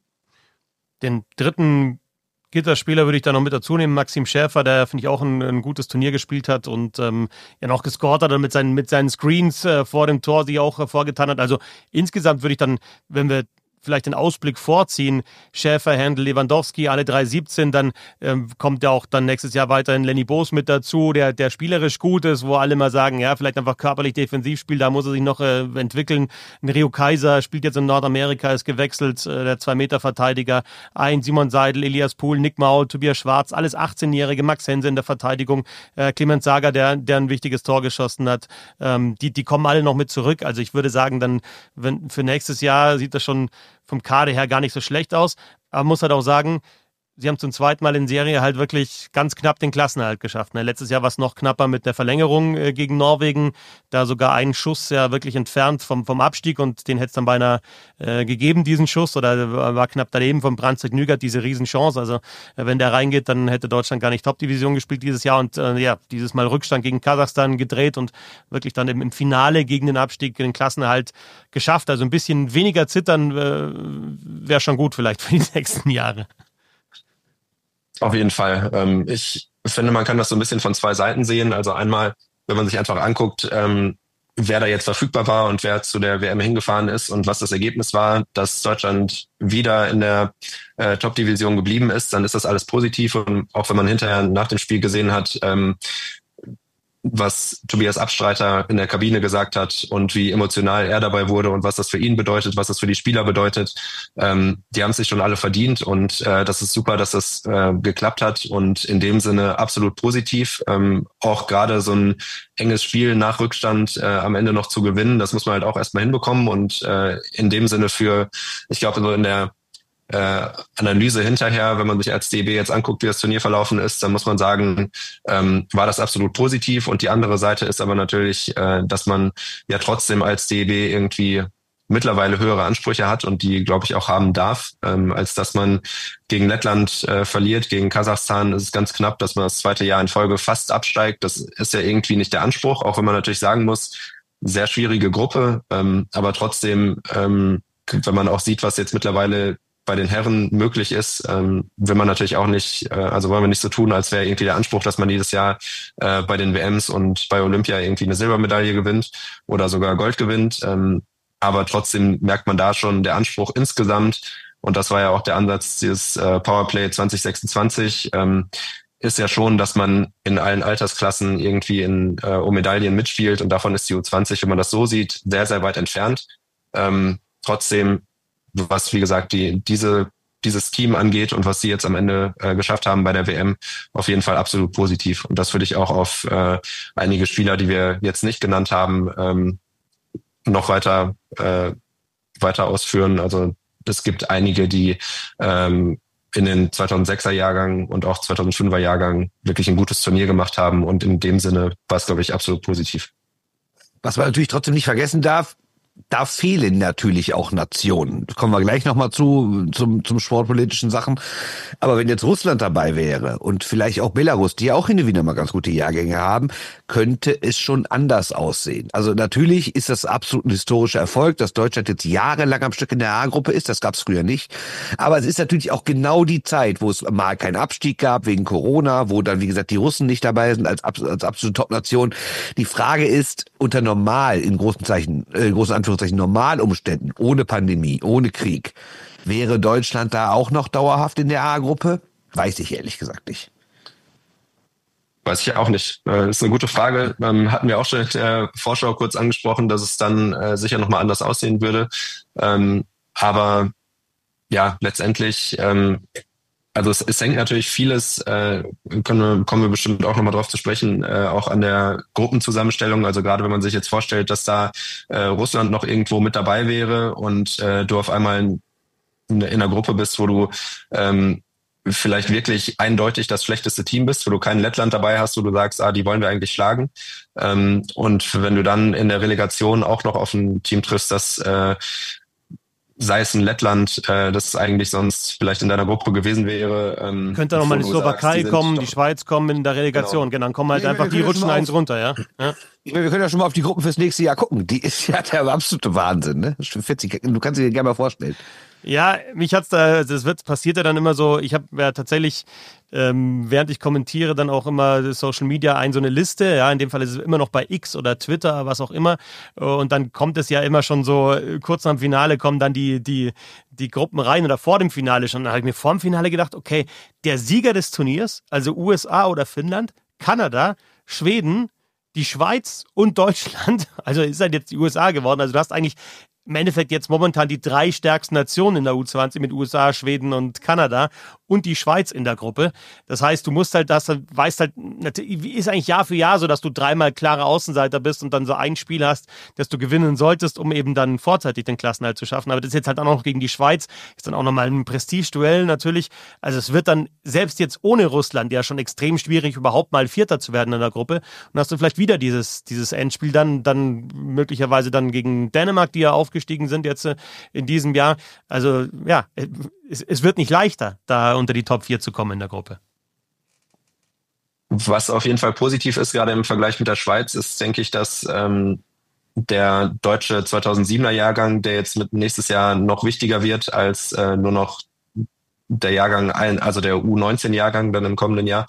Den dritten Gitterspieler würde ich da noch mit dazu nehmen, Maxim Schäfer, der, finde ich, auch ein gutes Turnier gespielt hat und ja noch gescored hat und mit seinen Screens vor dem Tor sich auch vorgetan hat. Also insgesamt würde ich dann, wenn wir vielleicht den Ausblick vorziehen, Schäfer, Händel, Lewandowski, alle 3,17, dann kommt ja auch dann nächstes Jahr weiterhin Lenny Boos mit dazu, der spielerisch gut ist, wo alle mal sagen, ja, vielleicht einfach körperlich defensiv spielt, da muss er sich noch entwickeln. Ein Rio Kaiser spielt jetzt in Nordamerika, ist gewechselt, der 2-Meter-Verteidiger, ein Simon Seidel, Elias Pohl, Nick Maul, Tobias Schwarz, alles 18-Jährige, Max Hense in der Verteidigung, Clement Sager, der ein wichtiges Tor geschossen hat, die kommen alle noch mit zurück, also ich würde sagen, dann für nächstes Jahr sieht das schon vom Kader her gar nicht so schlecht aus, aber man muss halt auch sagen, sie haben zum zweiten Mal in Serie halt wirklich ganz knapp den Klassenerhalt geschafft. Letztes Jahr war es noch knapper mit der Verlängerung gegen Norwegen, da sogar einen Schuss ja wirklich entfernt vom Abstieg und den hätte es dann beinahe gegeben, diesen Schuss, oder war knapp daneben vom Brandstück Nügert, diese Riesenchance. Also wenn der reingeht, dann hätte Deutschland gar nicht Top-Division gespielt dieses Jahr und ja, dieses Mal Rückstand gegen Kasachstan gedreht und wirklich dann im Finale gegen den Abstieg, den Klassenerhalt geschafft. Also ein bisschen weniger zittern wäre schon gut vielleicht für die nächsten Jahre. Auf jeden Fall. Ich finde, man kann das so ein bisschen von zwei Seiten sehen. Also einmal, wenn man sich einfach anguckt, wer da jetzt verfügbar war und wer zu der WM hingefahren ist und was das Ergebnis war, dass Deutschland wieder in der Top-Division geblieben ist, dann ist das alles positiv. Und auch wenn man hinterher nach dem Spiel gesehen hat, was Tobias Abstreiter in der Kabine gesagt hat und wie emotional er dabei wurde und was das für ihn bedeutet, was das für die Spieler bedeutet. Die haben es sich schon alle verdient und das ist super, dass das geklappt hat und in dem Sinne absolut positiv. Auch gerade so ein enges Spiel nach Rückstand am Ende noch zu gewinnen, das muss man halt auch erstmal hinbekommen und in dem Sinne ich glaube, so in der Analyse hinterher, wenn man sich als DEB jetzt anguckt, wie das Turnier verlaufen ist, dann muss man sagen, war das absolut positiv. Und die andere Seite ist aber natürlich, dass man ja trotzdem als DEB irgendwie mittlerweile höhere Ansprüche hat und die, glaube ich, auch haben darf, als dass man gegen Lettland verliert, gegen Kasachstan ist es ganz knapp, dass man das zweite Jahr in Folge fast absteigt. Das ist ja irgendwie nicht der Anspruch, auch wenn man natürlich sagen muss, sehr schwierige Gruppe, aber trotzdem, wenn man auch sieht, was jetzt mittlerweile bei den Herren möglich ist, will man natürlich auch nicht, also wollen wir nicht so tun, als wäre irgendwie der Anspruch, dass man jedes Jahr bei den WMs und bei Olympia irgendwie eine Silbermedaille gewinnt oder sogar Gold gewinnt. Aber trotzdem merkt man da schon der Anspruch insgesamt, und das war ja auch der Ansatz dieses Powerplay 2026, ist ja schon, dass man in allen Altersklassen irgendwie um Medaillen mitspielt und davon ist die U20, wenn man das so sieht, sehr, sehr weit entfernt. Trotzdem, was, wie gesagt, diese dieses Team angeht und was sie jetzt am Ende geschafft haben bei der WM, auf jeden Fall absolut positiv. Und das würde ich auch auf einige Spieler, die wir jetzt nicht genannt haben, noch weiter ausführen. Also es gibt einige, die in den 2006er Jahrgang und auch 2005er Jahrgang wirklich ein gutes Turnier gemacht haben. Und in dem Sinne war es, glaube ich, absolut positiv. Was man natürlich trotzdem nicht vergessen darf, da fehlen natürlich auch Nationen. Kommen wir gleich nochmal zum sportpolitischen Sachen. Aber wenn jetzt Russland dabei wäre und vielleicht auch Belarus, die ja auch hin und wieder mal ganz gute Jahrgänge haben, könnte es schon anders aussehen. Also natürlich ist das absolut ein historischer Erfolg, dass Deutschland jetzt jahrelang am Stück in der A-Gruppe ist. Das gab es früher nicht. Aber es ist natürlich auch genau die Zeit, wo es mal keinen Abstieg gab wegen Corona, wo dann, wie gesagt, die Russen nicht dabei sind als absolute Top-Nation. Die Frage ist, unter normal, in großen Anführungszeichen Normalumständen, ohne Pandemie, ohne Krieg, wäre Deutschland da auch noch dauerhaft in der A-Gruppe? Weiß ich ehrlich gesagt nicht. Weiß ich auch nicht. Das ist eine gute Frage. Hatten wir auch schon in der Vorschau kurz angesprochen, dass es dann sicher nochmal anders aussehen würde. Aber ja, letztendlich, also es hängt natürlich vieles, kommen wir bestimmt auch nochmal drauf zu sprechen, auch an der Gruppenzusammenstellung. Also gerade wenn man sich jetzt vorstellt, dass da Russland noch irgendwo mit dabei wäre und du auf einmal in einer Gruppe bist, wo du vielleicht wirklich eindeutig das schlechteste Team bist, wo du kein Lettland dabei hast, wo du sagst, die wollen wir eigentlich schlagen. Und wenn du dann in der Relegation auch noch auf ein Team triffst, das sei es ein Lettland, das eigentlich sonst vielleicht in deiner Gruppe gewesen wäre. Könnte noch mal die Slowakei kommen, die Schweiz kommen in der Relegation. Genau, dann kommen halt einfach die rutschen eins runter, ja. Wir können ja schon mal auf die Gruppen fürs nächste Jahr gucken. Die ist ja der absolute Wahnsinn, ne? 40, du kannst dir gerne mal vorstellen. Ja, passiert ja dann immer so, ich habe ja tatsächlich, während ich kommentiere, dann auch immer Social Media so eine Liste, ja, in dem Fall ist es immer noch bei X oder Twitter, was auch immer, und dann kommt es ja immer schon so, kurz nach dem Finale kommen dann die Gruppen rein oder vor dem Finale schon, dann habe ich mir vor dem Finale gedacht, okay, der Sieger des Turniers, also USA oder Finnland, Kanada, Schweden, die Schweiz und Deutschland, also ist halt jetzt die USA geworden, also du hast eigentlich im Endeffekt jetzt momentan die 3 stärksten Nationen in der U20 mit USA, Schweden und Kanada und die Schweiz in der Gruppe. Das heißt, du musst halt weißt halt, ist eigentlich Jahr für Jahr so, dass du 3-mal klare Außenseiter bist und dann so ein Spiel hast, das du gewinnen solltest, um eben dann vorzeitig den Klassenerhalt zu schaffen. Aber das ist jetzt halt auch noch gegen die Schweiz, ist dann auch nochmal ein Prestigeduell natürlich. Also es wird dann, selbst jetzt ohne Russland, ja schon extrem schwierig, überhaupt mal Vierter zu werden in der Gruppe. Und hast du vielleicht wieder dieses Endspiel dann möglicherweise dann gegen Dänemark, die ja aufgestiegen sind jetzt in diesem Jahr. Also ja, es wird nicht leichter, da unter die Top 4 zu kommen in der Gruppe. Was auf jeden Fall positiv ist, gerade im Vergleich mit der Schweiz, ist, denke ich, dass der deutsche 2007er Jahrgang, der jetzt mit nächstes Jahr noch wichtiger wird als nur noch der Jahrgang, also der U19-Jahrgang dann im kommenden Jahr,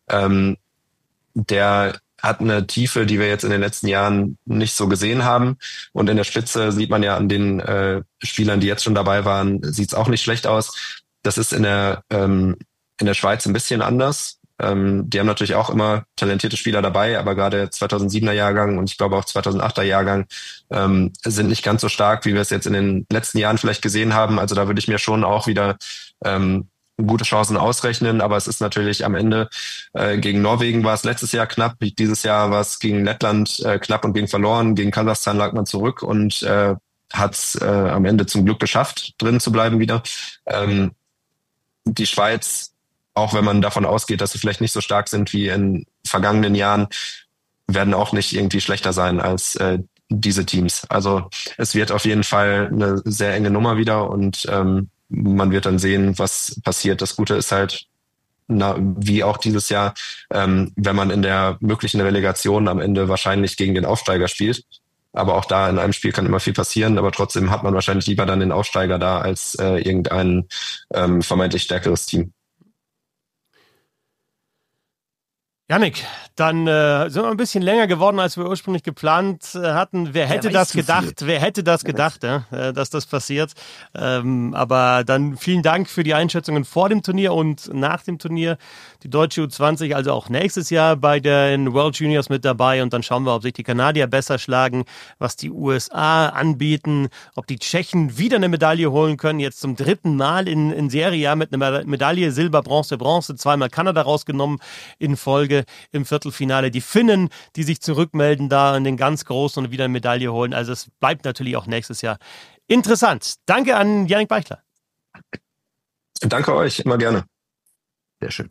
der hat eine Tiefe, die wir jetzt in den letzten Jahren nicht so gesehen haben. Und in der Spitze sieht man ja an den Spielern, die jetzt schon dabei waren, sieht es auch nicht schlecht aus. Das ist in der Schweiz ein bisschen anders. Die haben natürlich auch immer talentierte Spieler dabei, aber gerade 2007er Jahrgang und ich glaube auch 2008er Jahrgang sind nicht ganz so stark, wie wir es jetzt in den letzten Jahren vielleicht gesehen haben. Also da würde ich mir schon auch wieder gute Chancen ausrechnen, aber es ist natürlich am Ende gegen Norwegen war es letztes Jahr knapp, dieses Jahr war es gegen Lettland knapp und gegen verloren, gegen Kasachstan lag man zurück und hat es am Ende zum Glück geschafft, drin zu bleiben wieder. Die Schweiz, auch wenn man davon ausgeht, dass sie vielleicht nicht so stark sind wie in vergangenen Jahren, werden auch nicht irgendwie schlechter sein als diese Teams. Also es wird auf jeden Fall eine sehr enge Nummer wieder und man wird dann sehen, was passiert. Das Gute ist halt, wie auch dieses Jahr, wenn man in der möglichen Relegation am Ende wahrscheinlich gegen den Aufsteiger spielt. Aber auch da in einem Spiel kann immer viel passieren, aber trotzdem hat man wahrscheinlich lieber dann den Aufsteiger da als irgendein vermeintlich stärkeres Team. Jannik, dann sind wir ein bisschen länger geworden, als wir ursprünglich geplant hatten. Wer hätte das gedacht? Wer hätte das gedacht, dass das passiert? Aber dann vielen Dank für die Einschätzungen vor dem Turnier und nach dem Turnier. Die deutsche U20 also auch nächstes Jahr bei den World Juniors mit dabei. Und dann schauen wir, ob sich die Kanadier besser schlagen, was die USA anbieten, ob die Tschechen wieder eine Medaille holen können. Jetzt zum 3. Mal in Serie mit einer Medaille, Silber, Bronze, Bronze. 2-mal Kanada rausgenommen in Folge im Viertelfinale. Die Finnen, die sich zurückmelden da in den ganz Großen und wieder eine Medaille holen. Also es bleibt natürlich auch nächstes Jahr interessant. Danke an Jannik Beichler. Danke euch, immer gerne. Sehr schön.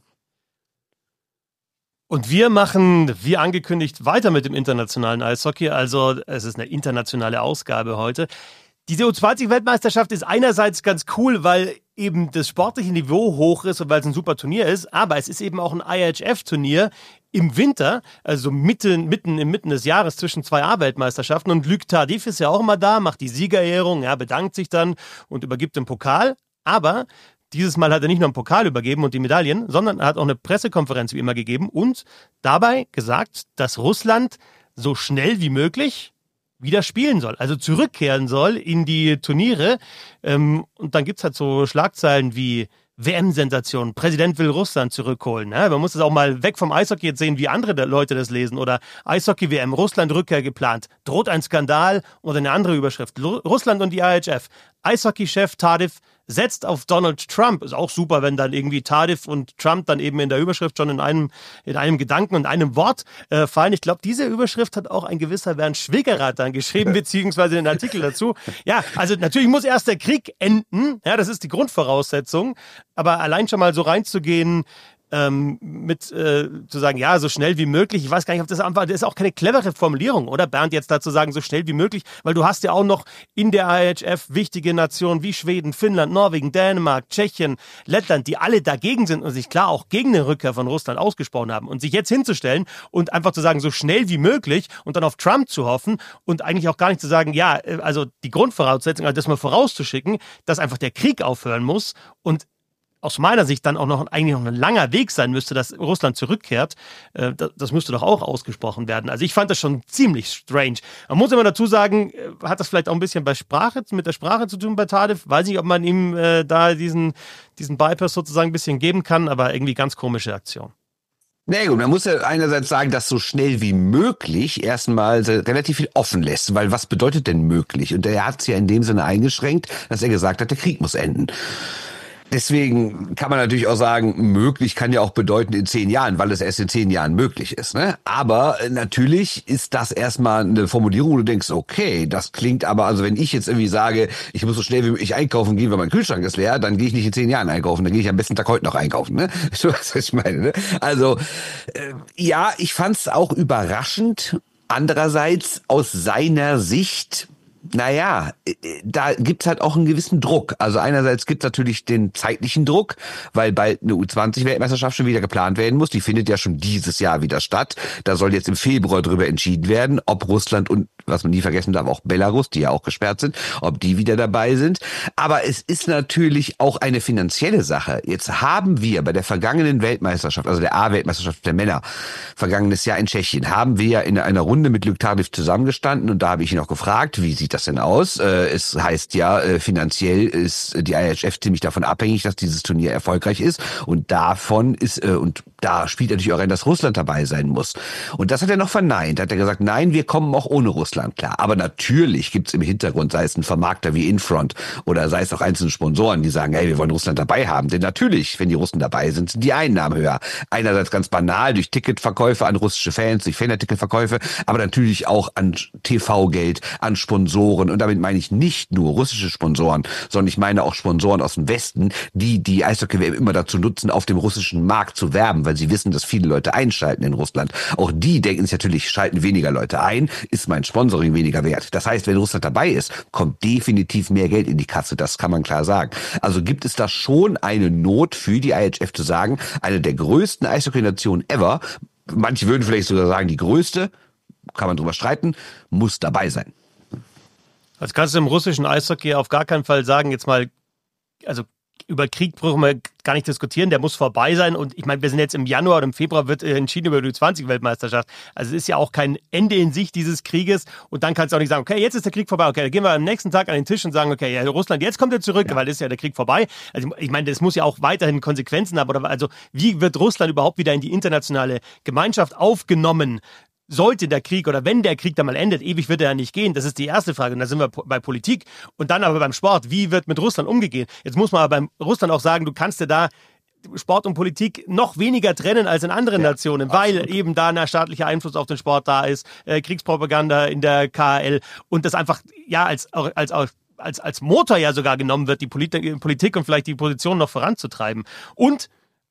Und wir machen, wie angekündigt, weiter mit dem internationalen Eishockey. Also es ist eine internationale Ausgabe heute. Diese U20-Weltmeisterschaft ist einerseits ganz cool, weil eben das sportliche Niveau hoch ist und weil es ein super Turnier ist, aber es ist eben auch ein IHF-Turnier im Winter, also mitten des Jahres zwischen 2 A-Weltmeisterschaften, und Luc Tardif ist ja auch immer da, macht die Siegerehrung, bedankt sich dann und übergibt den Pokal, aber dieses Mal hat er nicht nur einen Pokal übergeben und die Medaillen, sondern er hat auch eine Pressekonferenz wie immer gegeben und dabei gesagt, dass Russland so schnell wie möglich wieder spielen soll, also zurückkehren soll in die Turniere. Und dann gibt's halt so Schlagzeilen wie WM-Sensation, Präsident will Russland zurückholen. Ja, man muss es auch mal weg vom Eishockey jetzt sehen, wie andere Leute das lesen. Oder Eishockey-WM, Russland Rückkehr geplant, droht ein Skandal oder eine andere Überschrift. Russland und die IHF. Eishockey-Chef Tardif setzt auf Donald Trump. Ist auch super, wenn dann irgendwie Tardif und Trump dann eben in der Überschrift schon in einem Gedanken und einem Wort fallen. Ich glaube, diese Überschrift hat auch ein gewisser Bernd Schwickerath dann geschrieben, beziehungsweise den Artikel dazu. Ja, also natürlich muss erst der Krieg enden. Ja, das ist die Grundvoraussetzung. Aber allein schon mal so reinzugehen, zu sagen, ja, so schnell wie möglich. Ich weiß gar nicht, ob das einfach, das ist auch keine clevere Formulierung, oder Bernd, jetzt dazu sagen, so schnell wie möglich, weil du hast ja auch noch in der IHF wichtige Nationen wie Schweden, Finnland, Norwegen, Dänemark, Tschechien, Lettland, die alle dagegen sind und sich klar auch gegen eine Rückkehr von Russland ausgesprochen haben. Und sich jetzt hinzustellen und einfach zu sagen, so schnell wie möglich und dann auf Trump zu hoffen und eigentlich auch gar nicht zu sagen, ja, also die Grundvoraussetzung, also das mal vorauszuschicken, dass einfach der Krieg aufhören muss und aus meiner Sicht dann auch eigentlich noch ein langer Weg sein müsste, dass Russland zurückkehrt. Das müsste doch auch ausgesprochen werden. Also ich fand das schon ziemlich strange. Man muss immer dazu sagen, hat das vielleicht auch ein bisschen mit der Sprache zu tun bei Tardif. Weiß nicht, ob man ihm da diesen Bypass sozusagen ein bisschen geben kann, aber irgendwie ganz komische Aktion. Na gut, man muss ja einerseits sagen, dass so schnell wie möglich erstmal relativ viel offen lässt, weil was bedeutet denn möglich? Und er hat es ja in dem Sinne eingeschränkt, dass er gesagt hat, der Krieg muss enden. Deswegen kann man natürlich auch sagen, möglich kann ja auch bedeuten in 10 Jahren, weil es erst in 10 Jahren möglich ist, ne? Aber natürlich ist das erstmal eine Formulierung, wo du denkst, okay, das klingt aber, also wenn ich jetzt irgendwie sage, ich muss so schnell wie möglich einkaufen gehen, weil mein Kühlschrank ist leer, dann gehe ich nicht in 10 Jahren einkaufen, dann gehe ich am besten Tag heute noch einkaufen, ne? Du weißt, was ich meine, ne? Also, ja, ich fand's auch überraschend. Andererseits aus seiner Sicht, naja, da gibt's halt auch einen gewissen Druck. Also einerseits gibt's natürlich den zeitlichen Druck, weil bald eine U20-Weltmeisterschaft schon wieder geplant werden muss. Die findet ja schon dieses Jahr wieder statt. Da soll jetzt im Februar drüber entschieden werden, ob Russland und, was man nie vergessen darf, auch Belarus, die ja auch gesperrt sind, ob die wieder dabei sind. Aber es ist natürlich auch eine finanzielle Sache. Jetzt haben wir bei der vergangenen Weltmeisterschaft, also der A-Weltmeisterschaft der Männer, vergangenes Jahr in Tschechien, haben wir ja in einer Runde mit Luc Tardif zusammengestanden und da habe ich ihn auch gefragt, wie sieht das denn aus? Es heißt ja, finanziell ist die IHF ziemlich davon abhängig, dass dieses Turnier erfolgreich ist und davon ist, und da spielt natürlich auch rein, dass Russland dabei sein muss. Und das hat er noch verneint. Hat er gesagt, nein, wir kommen auch ohne Russland klar. Aber natürlich gibt's im Hintergrund, sei es ein Vermarkter wie Infront oder sei es auch einzelne Sponsoren, die sagen, hey, wir wollen Russland dabei haben. Denn natürlich, wenn die Russen dabei sind, sind die Einnahmen höher. Einerseits ganz banal durch Ticketverkäufe an russische Fans, durch Fan-Ticketverkäufe, aber natürlich auch an TV-Geld, an Sponsoren. Und damit meine ich nicht nur russische Sponsoren, sondern ich meine auch Sponsoren aus dem Westen, die Eishockey-WM immer dazu nutzen, auf dem russischen Markt zu werben, weil sie wissen, dass viele Leute einschalten in Russland. Auch die denken sich natürlich, schalten weniger Leute ein, ist mein Sponsoring weniger wert. Das heißt, wenn Russland dabei ist, kommt definitiv mehr Geld in die Kasse. Das kann man klar sagen. Also gibt es da schon eine Not für die IHF zu sagen, eine der größten Eishockey-Nationen ever, manche würden vielleicht sogar sagen, die größte, kann man drüber streiten, muss dabei sein. Also kannst du im russischen Eishockey auf gar keinen Fall sagen, jetzt mal, also über Krieg brauchen wir gar nicht diskutieren, der muss vorbei sein. Und ich meine, wir sind jetzt im Januar und im Februar wird entschieden über die U20-Weltmeisterschaft. Also es ist ja auch kein Ende in Sicht dieses Krieges. Und dann kannst du auch nicht sagen, okay, jetzt ist der Krieg vorbei. Okay, dann gehen wir am nächsten Tag an den Tisch und sagen, okay, ja, Russland, jetzt kommt er zurück, weil das ist ja der Krieg vorbei. Also ich meine, das muss ja auch weiterhin Konsequenzen haben. Also wie wird Russland überhaupt wieder in die internationale Gemeinschaft aufgenommen? Sollte der Krieg oder wenn der Krieg dann mal endet, ewig wird er ja nicht gehen, das ist die erste Frage. Und da sind wir bei Politik und dann aber beim Sport. Wie wird mit Russland umgegangen? Jetzt muss man aber beim Russland auch sagen, du kannst dir da Sport und Politik noch weniger trennen als in anderen Nationen, weil eben da ein staatlicher Einfluss auf den Sport da ist, Kriegspropaganda in der KHL und das einfach ja als Motor ja sogar genommen wird, die Politik und vielleicht die Position noch voranzutreiben. Und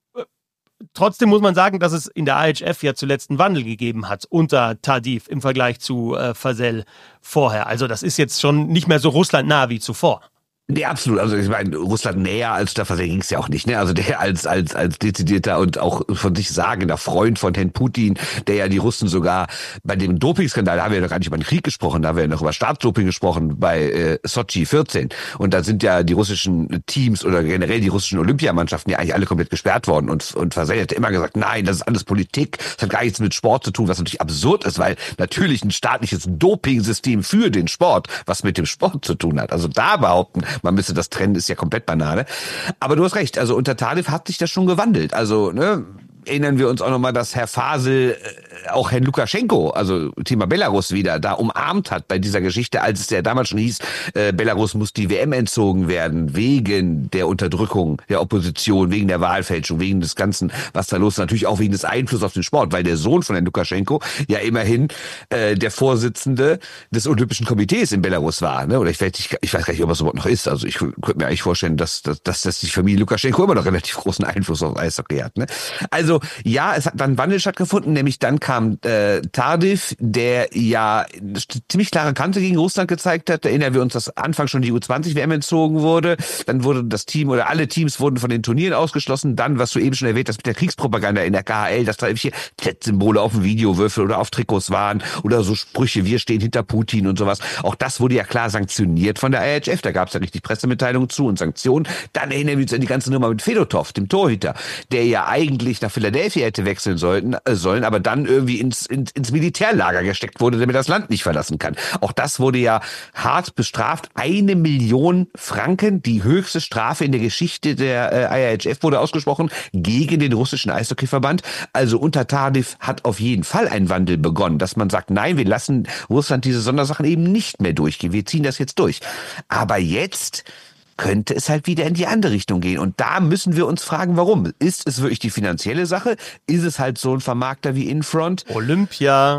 trotzdem muss man sagen, dass es in der IHF ja zuletzt einen Wandel gegeben hat unter Tardif im Vergleich zu Fasel vorher. Also das ist jetzt schon nicht mehr so russlandnah wie zuvor. Nee, absolut. Also ich meine, Russland näher als Staffel ging es ja auch nicht, ne? Also der als dezidierter und auch von sich sagender Freund von Herrn Putin, der ja die Russen sogar bei dem Dopingskandal, da haben wir ja noch gar nicht über den Krieg gesprochen, da haben wir ja noch über Staatsdoping gesprochen bei Sochi 14. Und da sind ja die russischen Teams oder generell die russischen Olympiamannschaften ja eigentlich alle komplett gesperrt worden. Und Fasel hat immer gesagt, nein, das ist alles Politik, das hat gar nichts mit Sport zu tun, was natürlich absurd ist, weil natürlich ein staatliches Dopingsystem für den Sport, was mit dem Sport zu tun hat. Also da behaupten, man müsste das trennen, ist ja komplett Banane. Aber du hast recht, also unter Tardif hat sich das schon gewandelt. Also, ne, erinnern wir uns auch nochmal, dass Herr Fasel auch Herrn Lukaschenko, also Thema Belarus wieder, da umarmt hat bei dieser Geschichte, als es ja damals schon hieß, Belarus muss die WM entzogen werden, wegen der Unterdrückung der Opposition, wegen der Wahlfälschung, wegen des Ganzen, was da los ist, natürlich auch wegen des Einflusses auf den Sport, weil der Sohn von Herrn Lukaschenko ja immerhin der Vorsitzende des Olympischen Komitees in Belarus war, ne? Oder ich weiß gar nicht, ob es überhaupt noch ist. Also ich könnte mir eigentlich vorstellen, dass die Familie Lukaschenko immer noch relativ großen Einfluss auf Eishockey hat, ne? Also ja, es hat dann ein Wandel stattgefunden, nämlich dann kam Tardif, der ja ziemlich klare Kante gegen Russland gezeigt hat. Da erinnern wir uns, dass Anfang schon die U20-WM entzogen wurde. Dann wurde das Team oder alle Teams wurden von den Turnieren ausgeschlossen. Dann, was du eben schon erwähnt hast, mit der Kriegspropaganda in der KHL, dass da irgendwelche Z-Symbole auf dem Videowürfel oder auf Trikots waren oder so Sprüche, wir stehen hinter Putin und sowas. Auch das wurde ja klar sanktioniert von der IHF. Da gab es ja richtig Pressemitteilungen zu und Sanktionen. Dann erinnern wir uns an die ganze Nummer mit Fedotov, dem Torhüter, der ja eigentlich nach Philadelphia hätte wechseln sollen, aber dann irgendwie ins Militärlager gesteckt wurde, damit das Land nicht verlassen kann. Auch das wurde ja hart bestraft. 1 Million Franken, die höchste Strafe in der Geschichte der IHF wurde ausgesprochen gegen den russischen Eishockeyverband. Also unter Tardif hat auf jeden Fall ein Wandel begonnen, dass man sagt, nein, wir lassen Russland diese Sondersachen eben nicht mehr durchgehen. Wir ziehen das jetzt durch. Aber jetzt könnte es halt wieder in die andere Richtung gehen. Und da müssen wir uns fragen, warum. Ist es wirklich die finanzielle Sache? Ist es halt so ein Vermarkter wie Infront? Olympia,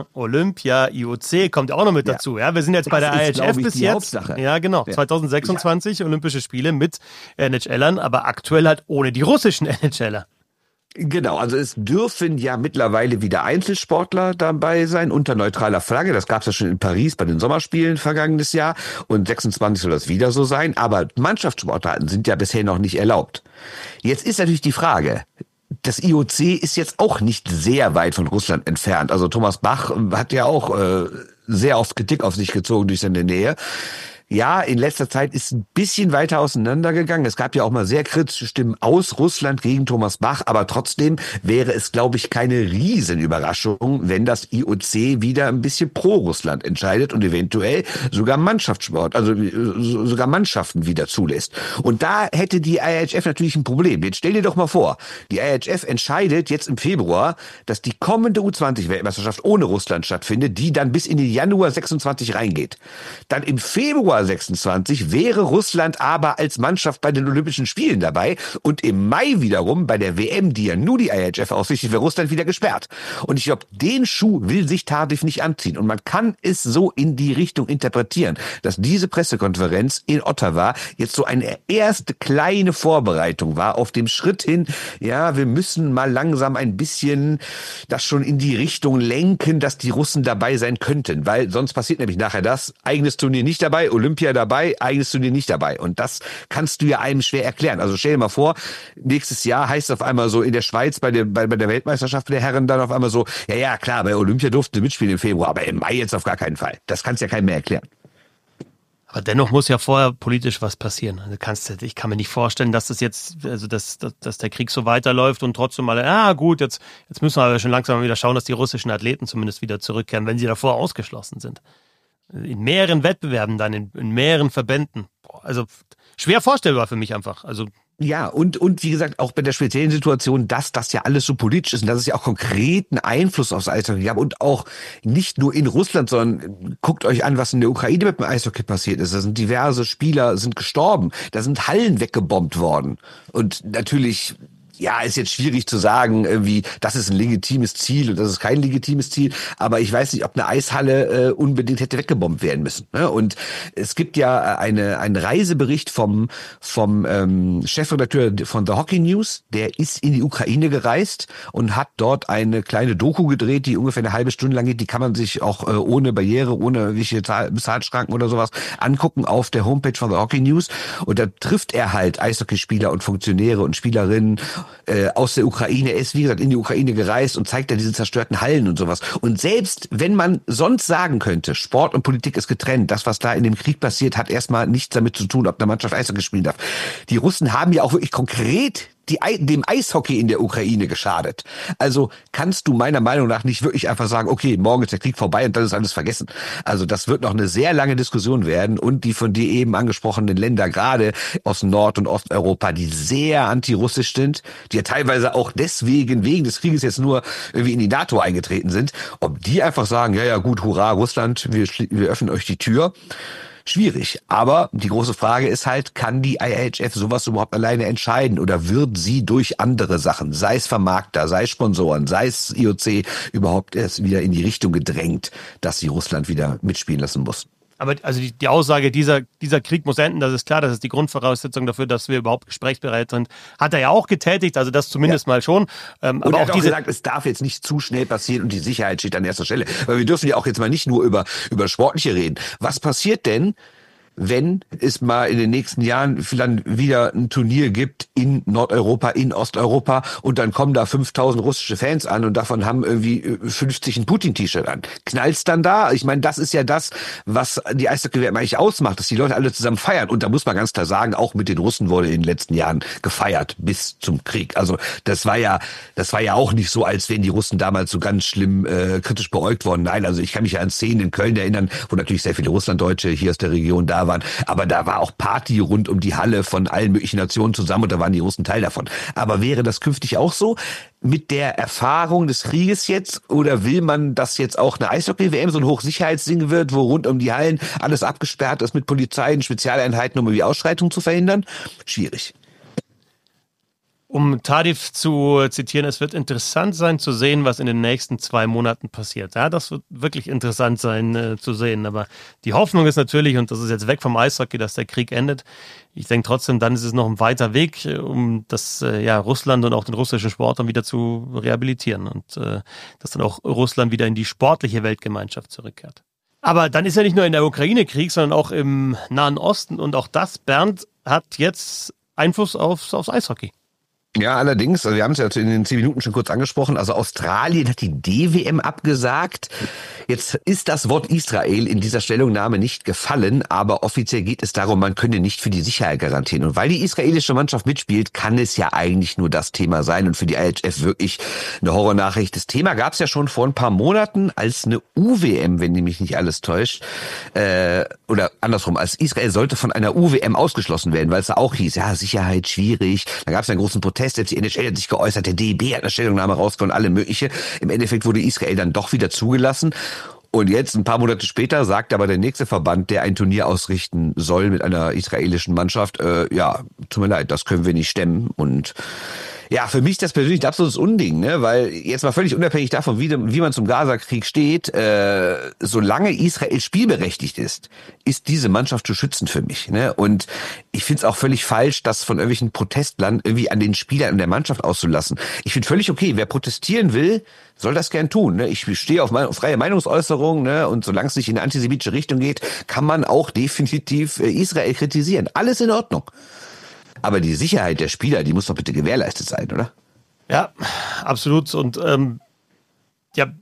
IOC kommt ja auch noch mit dazu. Ja, wir sind jetzt bei der IHF bis jetzt. Hauptsache. Ja, genau. 2026 Olympische Spiele mit NHLern, aber aktuell halt ohne die russischen NHLer. Genau, also es dürfen ja mittlerweile wieder Einzelsportler dabei sein, unter neutraler Flagge. Das gab es ja schon in Paris bei den Sommerspielen vergangenes Jahr. Und 26 soll das wieder so sein. Aber Mannschaftssportarten sind ja bisher noch nicht erlaubt. Jetzt ist natürlich die Frage, das IOC ist jetzt auch nicht sehr weit von Russland entfernt. Also Thomas Bach hat ja auch sehr oft Kritik auf sich gezogen durch seine Nähe. Ja, in letzter Zeit ist ein bisschen weiter auseinandergegangen. Es gab ja auch mal sehr kritische Stimmen aus Russland gegen Thomas Bach, aber trotzdem wäre es, glaube ich, keine Riesenüberraschung, wenn das IOC wieder ein bisschen pro Russland entscheidet und eventuell sogar Mannschaftssport, also sogar Mannschaften wieder zulässt. Und da hätte die IHF natürlich ein Problem. Jetzt stell dir doch mal vor, die IHF entscheidet jetzt im Februar, dass die kommende U20-Weltmeisterschaft ohne Russland stattfindet, die dann bis in den Januar 26 reingeht. Dann im Februar 26 wäre Russland aber als Mannschaft bei den Olympischen Spielen dabei und im Mai wiederum bei der WM, die ja nur die IHF ausrichtet, wäre Russland wieder gesperrt. Und ich glaube, den Schuh will sich Tardif nicht anziehen. Und man kann es so in die Richtung interpretieren, dass diese Pressekonferenz in Ottawa jetzt so eine erste kleine Vorbereitung war auf dem Schritt hin, ja, wir müssen mal langsam ein bisschen das schon in die Richtung lenken, dass die Russen dabei sein könnten, weil sonst passiert nämlich nachher das, eigenes Turnier nicht dabei, Olympia dabei, eigenes Turnier nicht dabei. Und das kannst du ja einem schwer erklären. Also stell dir mal vor, nächstes Jahr heißt es auf einmal so in der Schweiz bei der Weltmeisterschaft der Herren dann auf einmal so, ja klar, bei Olympia durften sie mitspielen im Februar, aber im Mai jetzt auf gar keinen Fall. Das kannst ja keinem mehr erklären. Aber dennoch muss ja vorher politisch was passieren. Ich kann mir nicht vorstellen, dass das jetzt, also dass der Krieg so weiterläuft und trotzdem alle, gut, jetzt müssen wir aber schon langsam wieder schauen, dass die russischen Athleten zumindest wieder zurückkehren, wenn sie davor ausgeschlossen sind. In mehreren Wettbewerben dann, in mehreren Verbänden. Also schwer vorstellbar für mich einfach. Also ja, und wie gesagt, auch bei der speziellen Situation, dass das ja alles so politisch ist und dass es ja auch konkreten Einfluss aufs Eishockey gab und auch nicht nur in Russland, sondern guckt euch an, was in der Ukraine mit dem Eishockey passiert ist. Da sind diverse Spieler sind gestorben, da sind Hallen weggebombt worden und natürlich. Ja, ist jetzt schwierig zu sagen, irgendwie, das ist ein legitimes Ziel und das ist kein legitimes Ziel. Aber ich weiß nicht, ob eine Eishalle unbedingt hätte weggebombt werden müssen. Ne? Und es gibt ja einen Reisebericht vom Chefredakteur von The Hockey News. Der ist in die Ukraine gereist und hat dort eine kleine Doku gedreht, die ungefähr eine halbe Stunde lang geht. Die kann man sich auch ohne Barriere, ohne welche Bezahlschranken oder sowas angucken auf der Homepage von The Hockey News. Und da trifft er halt Eishockeyspieler und Funktionäre und Spielerinnen aus der Ukraine. Er ist, wie gesagt, in die Ukraine gereist und zeigt da diese zerstörten Hallen und sowas. Und selbst wenn man sonst sagen könnte, Sport und Politik ist getrennt, das, was da in dem Krieg passiert, hat erstmal nichts damit zu tun, ob eine Mannschaft Eishockey spielen darf. Die Russen haben ja auch wirklich konkret dem Eishockey in der Ukraine geschadet. Also kannst du meiner Meinung nach nicht wirklich einfach sagen, okay, morgen ist der Krieg vorbei und dann ist alles vergessen. Also das wird noch eine sehr lange Diskussion werden und die von dir eben angesprochenen Länder, gerade aus Nord- und Osteuropa, die sehr antirussisch sind, die ja teilweise auch deswegen, wegen des Krieges jetzt nur irgendwie in die NATO eingetreten sind, ob die einfach sagen, ja gut, hurra, Russland, wir öffnen euch die Tür. Schwierig. Aber die große Frage ist halt, kann die IIHF sowas überhaupt alleine entscheiden oder wird sie durch andere Sachen, sei es Vermarkter, sei es Sponsoren, sei es IOC, überhaupt erst wieder in die Richtung gedrängt, dass sie Russland wieder mitspielen lassen muss? Aber also die Aussage, dieser Krieg muss enden, das ist klar, das ist die Grundvoraussetzung dafür, dass wir überhaupt gesprächsbereit sind, hat er ja auch getätigt, also das zumindest mal schon. Und aber er hat auch gesagt, es darf jetzt nicht zu schnell passieren und die Sicherheit steht an erster Stelle. Weil wir dürfen ja auch jetzt mal nicht nur über Sportliche reden. Was passiert denn, wenn es mal in den nächsten Jahren vielleicht wieder ein Turnier gibt in Nordeuropa, in Osteuropa und dann kommen da 5000 russische Fans an und davon haben irgendwie 50 ein Putin-T-Shirt an. Knallt's dann da? Ich meine, das ist ja das, was die Eishockey-WM eigentlich ausmacht, dass die Leute alle zusammen feiern. Und da muss man ganz klar sagen, auch mit den Russen wurde in den letzten Jahren gefeiert bis zum Krieg. Also das war ja auch nicht so, als wären die Russen damals so ganz schlimm kritisch beäugt worden. Nein, also ich kann mich ja an Szenen in Köln erinnern, wo natürlich sehr viele Russlanddeutsche hier aus der Region da waren. Aber da war auch Party rund um die Halle von allen möglichen Nationen zusammen und da waren die Russen Teil davon. Aber wäre das künftig auch so mit der Erfahrung des Krieges jetzt oder will man, dass jetzt auch eine Eishockey-WM so ein Hochsicherheitsding wird, wo rund um die Hallen alles abgesperrt ist mit Polizei und Spezialeinheiten, um irgendwie Ausschreitungen zu verhindern? Schwierig. Um Tadif zu zitieren, es wird interessant sein zu sehen, was in den nächsten 2 Monaten passiert. Ja, das wird wirklich interessant sein zu sehen. Aber die Hoffnung ist natürlich, und das ist jetzt weg vom Eishockey, dass der Krieg endet. Ich denke trotzdem, dann ist es noch ein weiter Weg, um das Russland und auch den russischen Sport dann wieder zu rehabilitieren und dass dann auch Russland wieder in die sportliche Weltgemeinschaft zurückkehrt. Aber dann ist ja nicht nur in der Ukraine Krieg, sondern auch im Nahen Osten. Und auch das, Bernd, hat jetzt Einfluss aufs Eishockey. Ja, allerdings, also wir haben es ja in den 10 Minuten schon kurz angesprochen, also Australien hat die DWM abgesagt. Jetzt ist das Wort Israel in dieser Stellungnahme nicht gefallen, aber offiziell geht es darum, man könne nicht für die Sicherheit garantieren. Und weil die israelische Mannschaft mitspielt, kann es ja eigentlich nur das Thema sein und für die IHF wirklich eine Horrornachricht. Das Thema gab es ja schon vor ein paar Monaten als eine UWM, wenn mich nicht alles täuscht, oder andersrum, als Israel sollte von einer UWM ausgeschlossen werden, weil es da auch hieß, ja, Sicherheit schwierig. Da gab es einen großen Protest. Jetzt die NHL hat sich geäußert, der DEB hat eine Stellungnahme rausgehauen, alle mögliche. Im Endeffekt wurde Israel dann doch wieder zugelassen. Und jetzt, ein paar Monate später, sagt aber der nächste Verband, der ein Turnier ausrichten soll mit einer israelischen Mannschaft, ja, tut mir leid, das können wir nicht stemmen. Und ja, für mich ist das persönlich ein absolutes Unding, ne? Weil jetzt mal völlig unabhängig davon, wie man zum Gaza-Krieg steht, solange Israel spielberechtigt ist diese Mannschaft zu schützen für mich, ne? Und ich finde es auch völlig falsch, das von irgendwelchen Protestlern irgendwie an den Spielern in der Mannschaft auszulassen. Ich finde völlig okay, wer protestieren will, soll das gern tun, ne? Ich stehe auf freie Meinungsäußerung, ne? Und solange es nicht in eine antisemitische Richtung geht, kann man auch definitiv Israel kritisieren. Alles in Ordnung. Aber die Sicherheit der Spieler, die muss doch bitte gewährleistet sein, oder? Ja, absolut. Und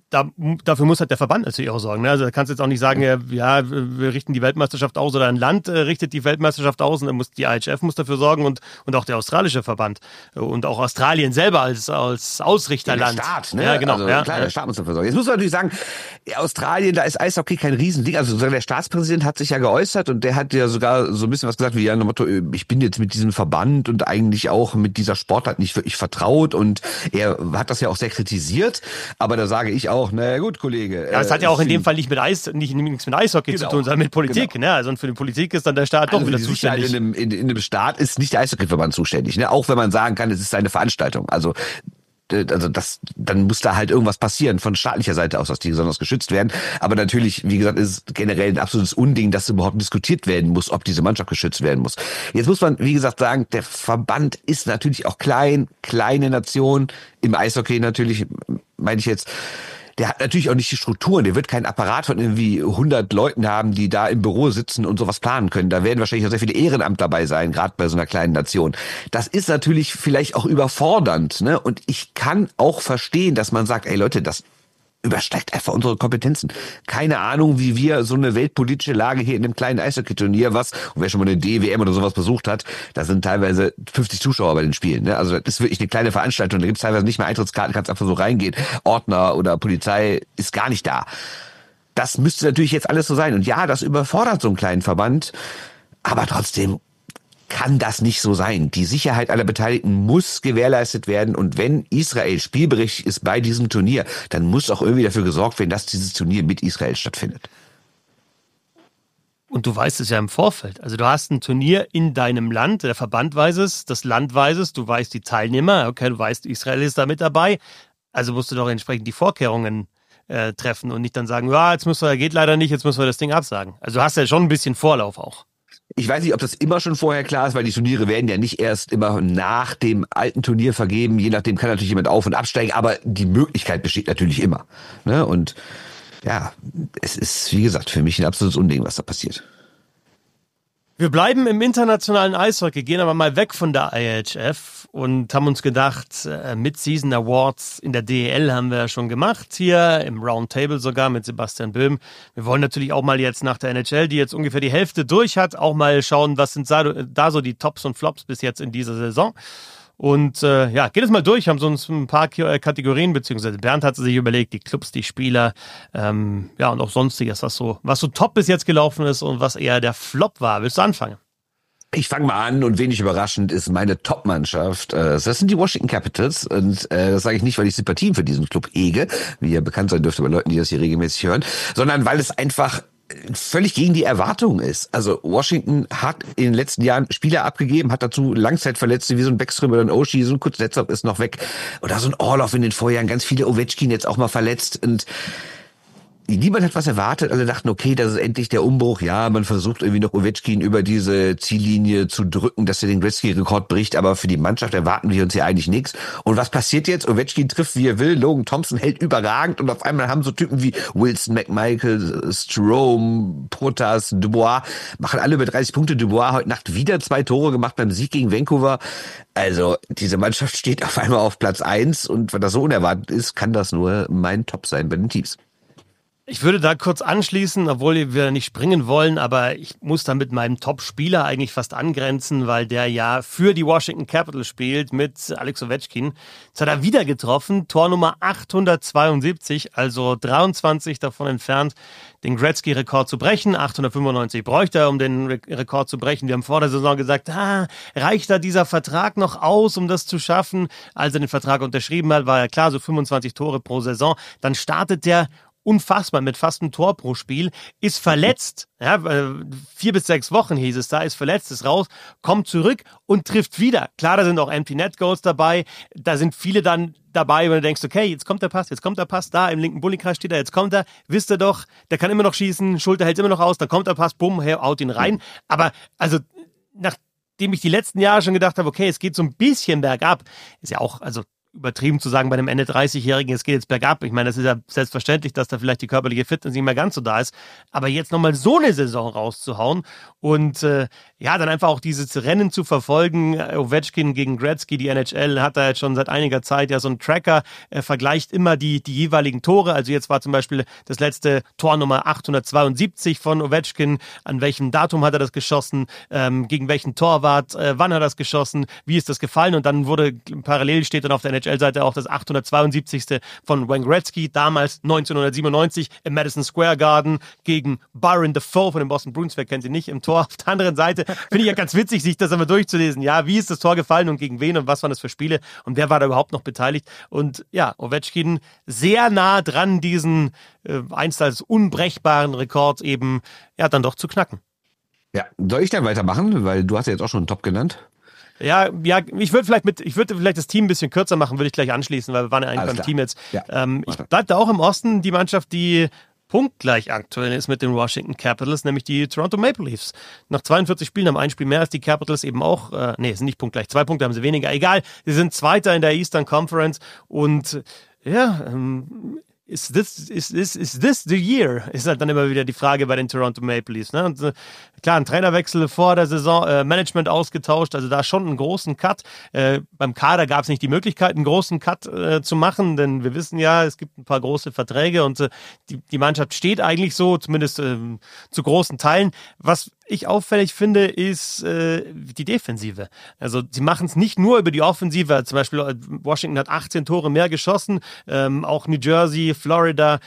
dafür muss halt der Verband natürlich auch sorgen. Ne? Also da kannst du jetzt auch nicht sagen, ja, wir richten die Weltmeisterschaft aus oder ein Land richtet die Weltmeisterschaft aus und dann muss die IHF muss dafür sorgen und auch der australische Verband und auch Australien selber als Ausrichterland. Der Staat, ne? Ja, genau. Also, klar, der Staat muss dafür sorgen. Jetzt muss man natürlich sagen, Australien, da ist Eishockey kein Riesending. Also der Staatspräsident hat sich ja geäußert und der hat ja sogar so ein bisschen was gesagt wie ja, Motto, ich bin jetzt mit diesem Verband und eigentlich auch mit dieser Sportart nicht wirklich vertraut und er hat das ja auch sehr kritisiert. Aber da sage ich auch, na gut, Kollege. Ja, es hat ja auch in dem Fall nichts mit Eishockey zu tun, sondern mit Politik. Genau. Ne? Also und für die Politik ist dann der Staat doch wieder zuständig. In einem Staat ist nicht der Eishockeyverband zuständig. Ne? Auch wenn man sagen kann, es ist seine Veranstaltung. Also dann muss da halt irgendwas passieren von staatlicher Seite aus, dass die besonders geschützt werden. Aber natürlich, wie gesagt, ist es generell ein absolutes Unding, dass überhaupt diskutiert werden muss, ob diese Mannschaft geschützt werden muss. Jetzt muss man, wie gesagt, sagen, der Verband ist natürlich auch kleine Nation, im Eishockey natürlich, meine ich jetzt. Der hat natürlich auch nicht die Strukturen, der wird keinen Apparat von irgendwie 100 Leuten haben, die da im Büro sitzen und sowas planen können. Da werden wahrscheinlich auch sehr viele Ehrenamt dabei sein, gerade bei so einer kleinen Nation. Das ist natürlich vielleicht auch überfordernd, ne? Und ich kann auch verstehen, dass man sagt, ey Leute, das übersteigt einfach unsere Kompetenzen. Keine Ahnung, wie wir so eine weltpolitische Lage hier in einem kleinen Eishockey-Turnier, und wer schon mal eine DWM oder sowas besucht hat, da sind teilweise 50 Zuschauer bei den Spielen. Ne? Also das ist wirklich eine kleine Veranstaltung, da gibt's teilweise nicht mehr Eintrittskarten, kannst einfach so reingehen. Ordner oder Polizei ist gar nicht da. Das müsste natürlich jetzt alles so sein. Und ja, das überfordert so einen kleinen Verband, aber trotzdem kann das nicht so sein. Die Sicherheit aller Beteiligten muss gewährleistet werden und wenn Israel spielberechtigt ist bei diesem Turnier, dann muss auch irgendwie dafür gesorgt werden, dass dieses Turnier mit Israel stattfindet. Und du weißt es ja im Vorfeld. Also du hast ein Turnier in deinem Land, der Verband weiß es, das Land weiß es, du weißt die Teilnehmer, okay, du weißt, Israel ist da mit dabei, also musst du doch entsprechend die Vorkehrungen treffen und nicht dann sagen, ja, geht leider nicht, jetzt müssen wir das Ding absagen. Also du hast ja schon ein bisschen Vorlauf auch. Ich weiß nicht, ob das immer schon vorher klar ist, weil die Turniere werden ja nicht erst immer nach dem alten Turnier vergeben. Je nachdem kann natürlich jemand auf- und absteigen, aber die Möglichkeit besteht natürlich immer. Ne? Und ja, es ist, wie gesagt, für mich ein absolutes Unding, was da passiert. Wir bleiben im internationalen Eishockey, gehen aber mal weg von der IHF und haben uns gedacht, Mid-Season Awards in der DEL haben wir ja schon gemacht hier, im Roundtable sogar mit Sebastian Böhm. Wir wollen natürlich auch mal jetzt nach der NHL, die jetzt ungefähr die Hälfte durch hat, auch mal schauen, was sind da so die Tops und Flops bis jetzt in dieser Saison. Und geht es mal durch, haben so uns ein paar Kategorien, beziehungsweise Bernd hat sich überlegt, die Clubs, die Spieler, und auch sonstiges, was so top bis jetzt gelaufen ist und was eher der Flop war. Willst du anfangen? Ich fange mal an und wenig überraschend ist meine Top-Mannschaft. Das sind die Washington Capitals und das sage ich nicht, weil ich Sympathien für diesen Club hege, wie ja bekannt sein dürfte bei Leuten, die das hier regelmäßig hören, sondern weil es einfach völlig gegen die Erwartungen ist. Also Washington hat in den letzten Jahren Spieler abgegeben, hat dazu Langzeitverletzte wie so ein Backstrom oder ein Oshie, so ein Kuznetsov ist noch weg oder so ein Orlov in den Vorjahren, ganz viele Ovechkin jetzt auch mal verletzt und niemand hat was erwartet. Alle dachten, okay, das ist endlich der Umbruch. Ja, man versucht irgendwie noch Ovechkin über diese Ziellinie zu drücken, dass er den Gretzky-Rekord bricht. Aber für die Mannschaft erwarten wir uns hier eigentlich nichts. Und was passiert jetzt? Ovechkin trifft, wie er will. Logan Thompson hält überragend. Und auf einmal haben so Typen wie Wilson, McMichael, Strome, Protas, Dubois, machen alle über 30 Punkte. Dubois heute Nacht wieder 2 Tore gemacht beim Sieg gegen Vancouver. Also diese Mannschaft steht auf einmal auf Platz 1. Und wenn das so unerwartet ist, kann das nur mein Top sein bei den Teams. Ich würde da kurz anschließen, obwohl wir nicht springen wollen, aber ich muss da mit meinem Top-Spieler eigentlich fast angrenzen, weil der ja für die Washington Capitals spielt mit Alex Ovechkin. Jetzt hat er wieder getroffen, Tor Nummer 872, also 23 davon entfernt, den Gretzky-Rekord zu brechen. 895 bräuchte er, um den Rekord zu brechen. Wir haben vor der Saison gesagt, reicht da dieser Vertrag noch aus, um das zu schaffen? Als er den Vertrag unterschrieben hat, war ja klar, so 25 Tore pro Saison. Dann startet der unfassbar mit fast einem Tor pro Spiel, ist verletzt, 4 bis 6 Wochen hieß es da, ist verletzt, ist raus, kommt zurück und trifft wieder. Klar, da sind auch Empty Net Goals dabei, da sind viele dann dabei, wenn du denkst, okay, jetzt kommt der Pass, da im linken Bullykreis steht er, jetzt kommt er, wisst ihr doch, der kann immer noch schießen, Schulter hält immer noch aus, dann kommt der Pass, bumm, haut ihn rein. Aber also nachdem ich die letzten Jahre schon gedacht habe, okay, es geht so ein bisschen bergab, ist ja auch, also übertrieben zu sagen, bei einem Ende 30-Jährigen, es geht jetzt bergab. Ich meine, das ist ja selbstverständlich, dass da vielleicht die körperliche Fitness nicht mehr ganz so da ist. Aber jetzt nochmal so eine Saison rauszuhauen und dann einfach auch dieses Rennen zu verfolgen, Ovechkin gegen Gretzky, die NHL hat da jetzt schon seit einiger Zeit ja so einen Tracker, vergleicht immer die jeweiligen Tore. Also jetzt war zum Beispiel das letzte Tor Nummer 872 von Ovechkin. An welchem Datum hat er das geschossen? Gegen welchen Torwart? Wann hat er das geschossen? Wie ist das gefallen? Und dann wurde parallel steht dann auf der NHL-Seite auch das 872. von Wayne Gretzky, damals 1997 im Madison Square Garden gegen Byron Dafoe von den Boston Bruins. Wer kennt ihn nicht im Tor? Auf der anderen Seite finde ich ja ganz witzig, sich das einmal durchzulesen. Ja, wie ist das Tor gefallen und gegen wen und was waren das für Spiele und wer war da überhaupt noch beteiligt? Und ja, Ovechkin sehr nah dran, diesen einst als unbrechbaren Rekord eben dann doch zu knacken. Ja, soll ich dann weitermachen? Weil du hast ja jetzt auch schon einen Top genannt. Ja, ich würde vielleicht das Team ein bisschen kürzer machen, würde ich gleich anschließen, weil wir waren ja eigentlich beim Team jetzt. Ja. Ich bleibe da auch im Osten, die Mannschaft, die punktgleich aktuell ist mit den Washington Capitals, nämlich die Toronto Maple Leafs. Nach 42 Spielen haben ein Spiel mehr als die Capitals eben auch, sind nicht punktgleich, 2 Punkte haben sie weniger, egal, sie sind Zweiter in der Eastern Conference und Is this the year? Ist halt dann immer wieder die Frage bei den Toronto Maple Leafs. Ne? Und klar, ein Trainerwechsel vor der Saison, Management ausgetauscht, also da schon einen großen Cut. Beim Kader gab es nicht die Möglichkeit, einen großen Cut zu machen, denn wir wissen ja, es gibt ein paar große Verträge und die Mannschaft steht eigentlich so, zumindest zu großen Teilen. Was ich auffällig finde, ist die Defensive. Also sie machen es nicht nur über die Offensive. Zum Beispiel Washington hat 18 Tore mehr geschossen, auch New Jersey, Florida,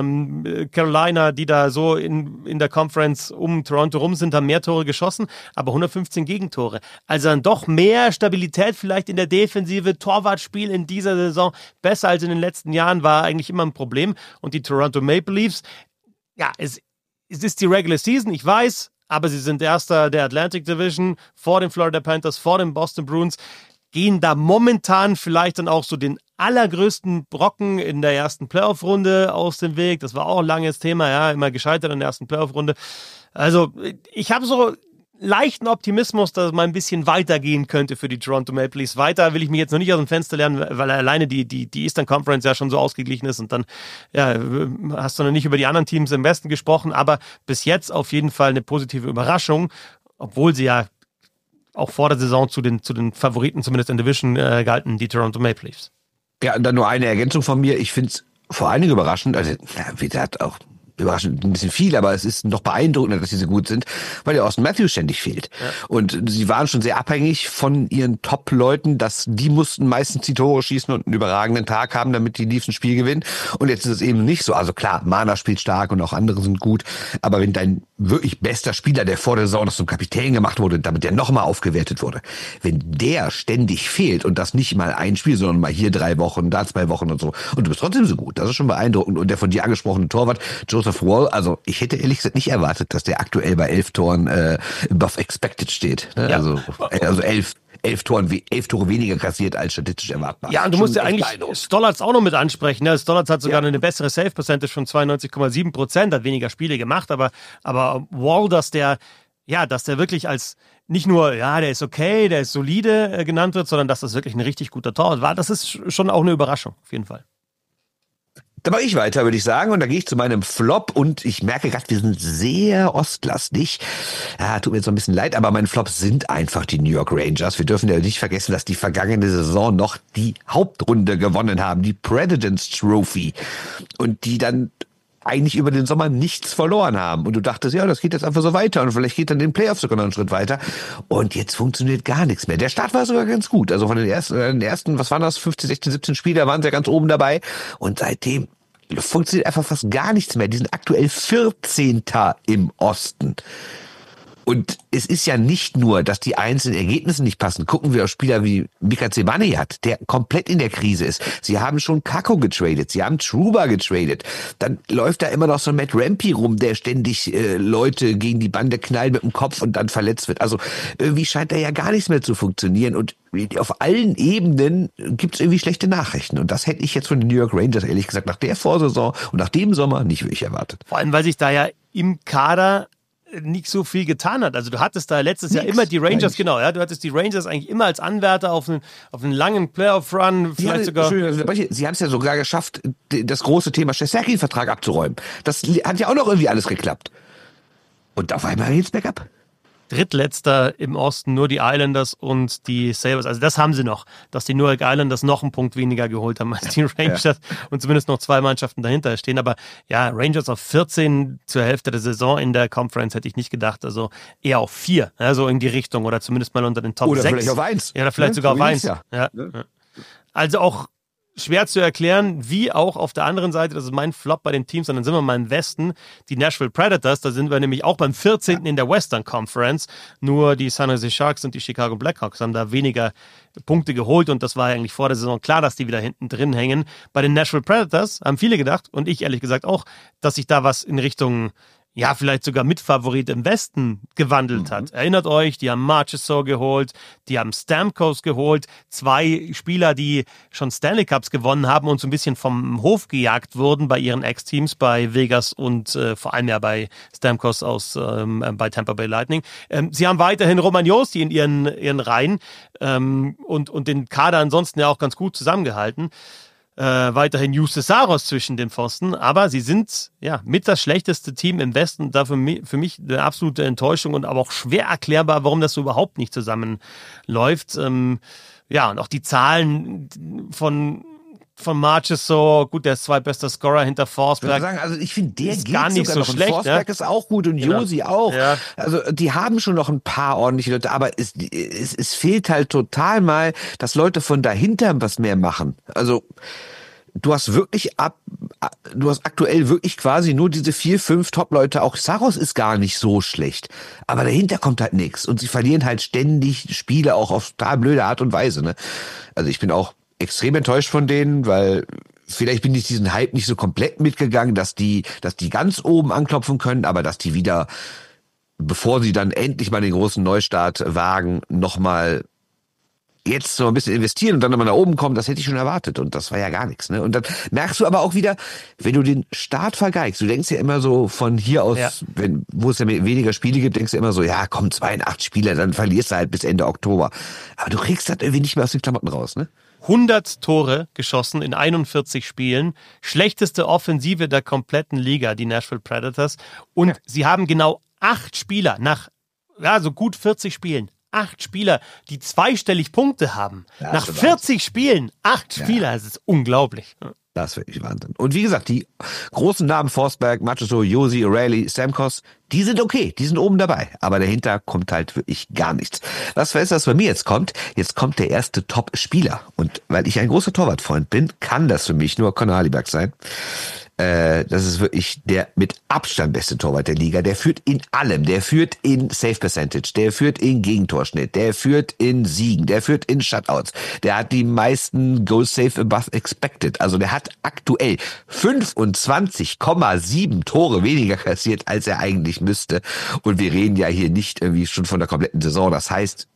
Carolina, die da so in der Conference um Toronto rum sind, haben mehr Tore geschossen, aber 115 Gegentore. Also dann doch mehr Stabilität vielleicht in der Defensive. Torwartspiel in dieser Saison besser als in den letzten Jahren, war eigentlich immer ein Problem. Und die Toronto Maple Leafs, ja, es ist die Regular Season, ich weiß, aber sie sind Erster der Atlantic Division, vor den Florida Panthers, vor den Boston Bruins, gehen da momentan vielleicht dann auch so den allergrößten Brocken in der ersten Playoff-Runde aus dem Weg. Das war auch ein langes Thema, ja, immer gescheitert in der ersten Playoff-Runde. Also ich habe so leichten Optimismus, dass es mal ein bisschen weitergehen könnte für die Toronto Maple Leafs. Weiter will ich mich jetzt noch nicht aus dem Fenster lernen, weil alleine die Eastern Conference ja schon so ausgeglichen ist und dann hast du noch nicht über die anderen Teams im Westen gesprochen, aber bis jetzt auf jeden Fall eine positive Überraschung, obwohl sie ja auch vor der Saison zu den Favoriten zumindest in Division galten, die Toronto Maple Leafs. Ja, und dann nur eine Ergänzung von mir. Ich finde es vor allen Dingen überraschend, also wie gesagt auch überraschend ein bisschen viel, aber es ist noch beeindruckender, dass sie so gut sind, weil der Austin Matthews ständig fehlt. Ja. Und sie waren schon sehr abhängig von ihren Top-Leuten, dass die mussten meistens die Tore schießen und einen überragenden Tag haben, damit die Leafs ein Spiel gewinnen. Und jetzt ist es eben nicht so. Also klar, Marner spielt stark und auch andere sind gut, aber wenn dein wirklich bester Spieler, der vor der Saison noch zum Kapitän gemacht wurde, damit der nochmal aufgewertet wurde, wenn der ständig fehlt und das nicht mal ein Spiel, sondern mal hier 3 Wochen, da 2 Wochen und so, und du bist trotzdem so gut, das ist schon beeindruckend. Und der von dir angesprochene Torwart, Joseph Woll, also ich hätte ehrlich gesagt nicht erwartet, dass der aktuell bei 11 Toren above expected steht. Ne? Ja. Also 11 Tore weniger kassiert als statistisch erwartbar. Ja, und du musst ja eigentlich Stollarz auch noch mit ansprechen. Ne? Stollarz hat sogar eine bessere Save-Percentage von 92,7%, hat weniger Spiele gemacht, aber Wall, dass der wirklich als nicht nur, ja, der ist okay, der ist solide genannt wird, sondern dass das wirklich ein richtig guter Torwart war, das ist schon auch eine Überraschung, auf jeden Fall. Da mache ich weiter, würde ich sagen. Und da gehe ich zu meinem Flop. Und ich merke gerade, wir sind sehr ostlastig. Ja, tut mir jetzt so ein bisschen leid, aber meine Flops sind einfach die New York Rangers. Wir dürfen ja nicht vergessen, dass die vergangene Saison noch die Hauptrunde gewonnen haben, die President's Trophy. Und die dann eigentlich über den Sommer nichts verloren haben. Und du dachtest, ja, das geht jetzt einfach so weiter und vielleicht geht dann den Playoffs sogar noch einen Schritt weiter. Und jetzt funktioniert gar nichts mehr. Der Start war sogar ganz gut. Also von den ersten, was waren das, 15, 16, 17 Spieler waren sie ja ganz oben dabei. Und seitdem funktioniert einfach fast gar nichts mehr. Die sind aktuell 14. im Osten. Und es ist ja nicht nur, dass die einzelnen Ergebnisse nicht passen. Gucken wir auf Spieler wie Mika Zibanejad, der komplett in der Krise ist. Sie haben schon Kakko getradet, sie haben Trouba getradet. Dann läuft da immer noch so ein Matt Rampy rum, der ständig Leute gegen die Bande knallt mit dem Kopf und dann verletzt wird. Also irgendwie scheint da ja gar nichts mehr zu funktionieren. Und auf allen Ebenen gibt es irgendwie schlechte Nachrichten. Und das hätte ich jetzt von den New York Rangers, ehrlich gesagt, nach der Vorsaison und nach dem Sommer nicht wirklich erwartet. Vor allem, weil sich da ja im Kader nicht so viel getan hat. Also du hattest da letztes Jahr immer die Rangers, genau, ja, du hattest die Rangers eigentlich immer als Anwärter auf einen langen Playoff-Run, vielleicht sogar. Sie haben es ja sogar geschafft, das große Thema Shesterkin-Vertrag abzuräumen. Das hat ja auch noch irgendwie alles geklappt. Und auf einmal geht's bergab. Drittletzter im Osten, nur die Islanders und die Sabres. Also das haben sie noch, dass die New York Islanders noch einen Punkt weniger geholt haben als die Rangers und zumindest noch 2 Mannschaften dahinter stehen. Aber ja, Rangers auf 14 zur Hälfte der Saison in der Conference hätte ich nicht gedacht. Also eher auf 4, ja, so in die Richtung oder zumindest mal unter den Top 6. Oder vielleicht auf 1. Ja, oder vielleicht sogar auf 1. Ja. Also auch schwer zu erklären, wie auch auf der anderen Seite, das ist mein Flop bei den Teams, und dann sind wir mal im Westen, die Nashville Predators, da sind wir nämlich auch beim 14. in der Western Conference, nur die San Jose Sharks und die Chicago Blackhawks haben da weniger Punkte geholt und das war eigentlich vor der Saison klar, dass die wieder hinten drin hängen. Bei den Nashville Predators haben viele gedacht und ich ehrlich gesagt auch, dass sich da was in Richtung vielleicht sogar Mitfavorit im Westen gewandelt hat. Erinnert euch, die haben Marchessault geholt, die haben Stamkos geholt, 2 Spieler, die schon Stanley Cups gewonnen haben und so ein bisschen vom Hof gejagt wurden bei ihren Ex-Teams, bei Vegas und vor allem ja bei Stamkos bei Tampa Bay Lightning. Sie haben weiterhin Roman Josi in ihren Reihen und den Kader ansonsten ja auch ganz gut zusammengehalten. Weiterhin Justus Saros zwischen den Pfosten, aber sie sind mit das schlechteste Team im Westen, da für mich eine absolute Enttäuschung und aber auch schwer erklärbar, warum das so überhaupt nicht zusammenläuft. Und auch die Zahlen von Marchessault, gut, der ist zweitbester Scorer hinter Forsberg. Ich würde sagen, also ich finde, der ist geht gar nicht sogar so noch. schlecht. Forsberg ist auch gut und Josi auch. Ja. Also die haben schon noch ein paar ordentliche Leute, aber es fehlt halt total mal, dass Leute von dahinter was mehr machen. Also du hast aktuell wirklich quasi nur diese 4, 5 Top-Leute. Auch Saros ist gar nicht so schlecht. Aber dahinter kommt halt nichts. Und sie verlieren halt ständig Spiele auch auf total blöde Art und Weise. Ne? Also ich bin auch extrem enttäuscht von denen, weil vielleicht bin ich diesen Hype nicht so komplett mitgegangen, dass die ganz oben anklopfen können, aber dass die wieder, bevor sie dann endlich mal den großen Neustart wagen, nochmal jetzt so ein bisschen investieren und dann nochmal nach oben kommen, das hätte ich schon erwartet und das war ja gar nichts. Ne? Und dann merkst du aber auch wieder, wenn du den Start vergeigst, du denkst ja immer so von hier aus, wo es ja weniger Spiele gibt, denkst du immer so, ja komm, 82 Spieler, dann verlierst du halt bis Ende Oktober. Aber du kriegst das irgendwie nicht mehr aus den Klamotten raus, ne? 100 Tore geschossen in 41 Spielen. Schlechteste Offensive der kompletten Liga, die Nashville Predators. Und sie haben genau 8 Spieler nach so gut 40 Spielen. 8 Spieler, die zweistellig Punkte haben. Ja, nach 40 Spielen 8 Spieler, das ist unglaublich. Das ist wirklich Wahnsinn. Und wie gesagt, die großen Namen Forsberg, Marchessault, Josi, O'Reilly, Stamkos, die sind okay, die sind oben dabei. Aber dahinter kommt halt wirklich gar nichts. Was ist das bei mir jetzt kommt? Jetzt kommt der erste Top-Spieler. Und weil ich ein großer Torwartfreund bin, kann das für mich nur Connor Hellebuyck sein. Das ist wirklich der mit Abstand beste Torwart der Liga. Der führt in allem. Der führt in Save Percentage. Der führt in Gegentorschnitt. Der führt in Siegen. Der führt in Shutouts. Der hat die meisten Goals Save above expected. Also der hat aktuell 25,7 Tore weniger kassiert, als er eigentlich müsste. Und wir reden ja hier nicht irgendwie schon von der kompletten Saison. Das heißt,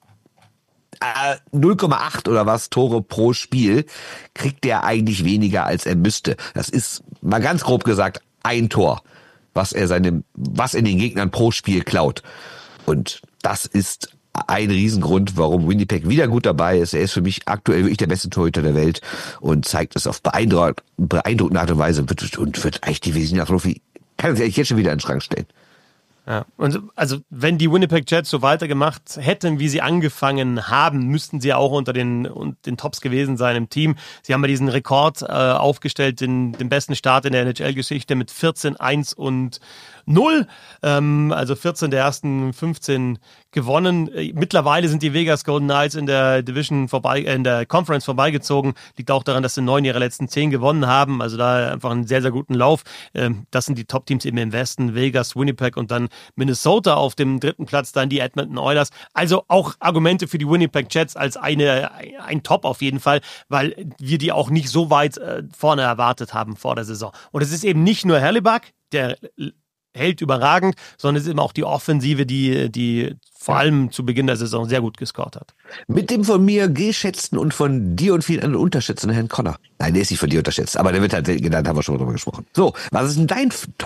0,8 oder was Tore pro Spiel kriegt der eigentlich weniger, als er müsste. Das ist mal ganz grob gesagt ein Tor, was er den Gegnern pro Spiel klaut. Und das ist ein Riesengrund, warum Winnipeg wieder gut dabei ist. Er ist für mich aktuell wirklich der beste Torhüter der Welt und zeigt es auf beeindruckende Art und Weise und wird eigentlich die Vezina Trophy, kann sich eigentlich jetzt schon wieder in den Schrank stellen. Ja, und also wenn die Winnipeg Jets so weitergemacht hätten, wie sie angefangen haben, müssten sie auch unter den Tops gewesen sein im Team. Sie haben ja diesen Rekord aufgestellt, den besten Start in der NHL-Geschichte mit 14-1-0. Also 14 der ersten 15 gewonnen. Mittlerweile sind die Vegas Golden Knights in der in der Conference vorbeigezogen. Liegt auch daran, dass sie 9 ihrer letzten 10 gewonnen haben. Also da einfach einen sehr, sehr guten Lauf. Das sind die Top-Teams eben im Westen. Vegas, Winnipeg und dann Minnesota auf dem 3. Platz, dann die Edmonton Oilers. Also auch Argumente für die Winnipeg Jets als ein Top auf jeden Fall, weil wir die auch nicht so weit vorne erwartet haben vor der Saison. Und es ist eben nicht nur Hellebuyck, der hält überragend, sondern es ist eben auch die Offensive, die vor allem zu Beginn der Saison sehr gut gescored hat. Mit dem von mir geschätzten und von dir und vielen anderen unterschätzten Herrn Connor. Nein, der ist nicht von dir unterschätzt, aber der wird halt genannt, haben wir schon mal drüber gesprochen. So, was ist denn dein Top?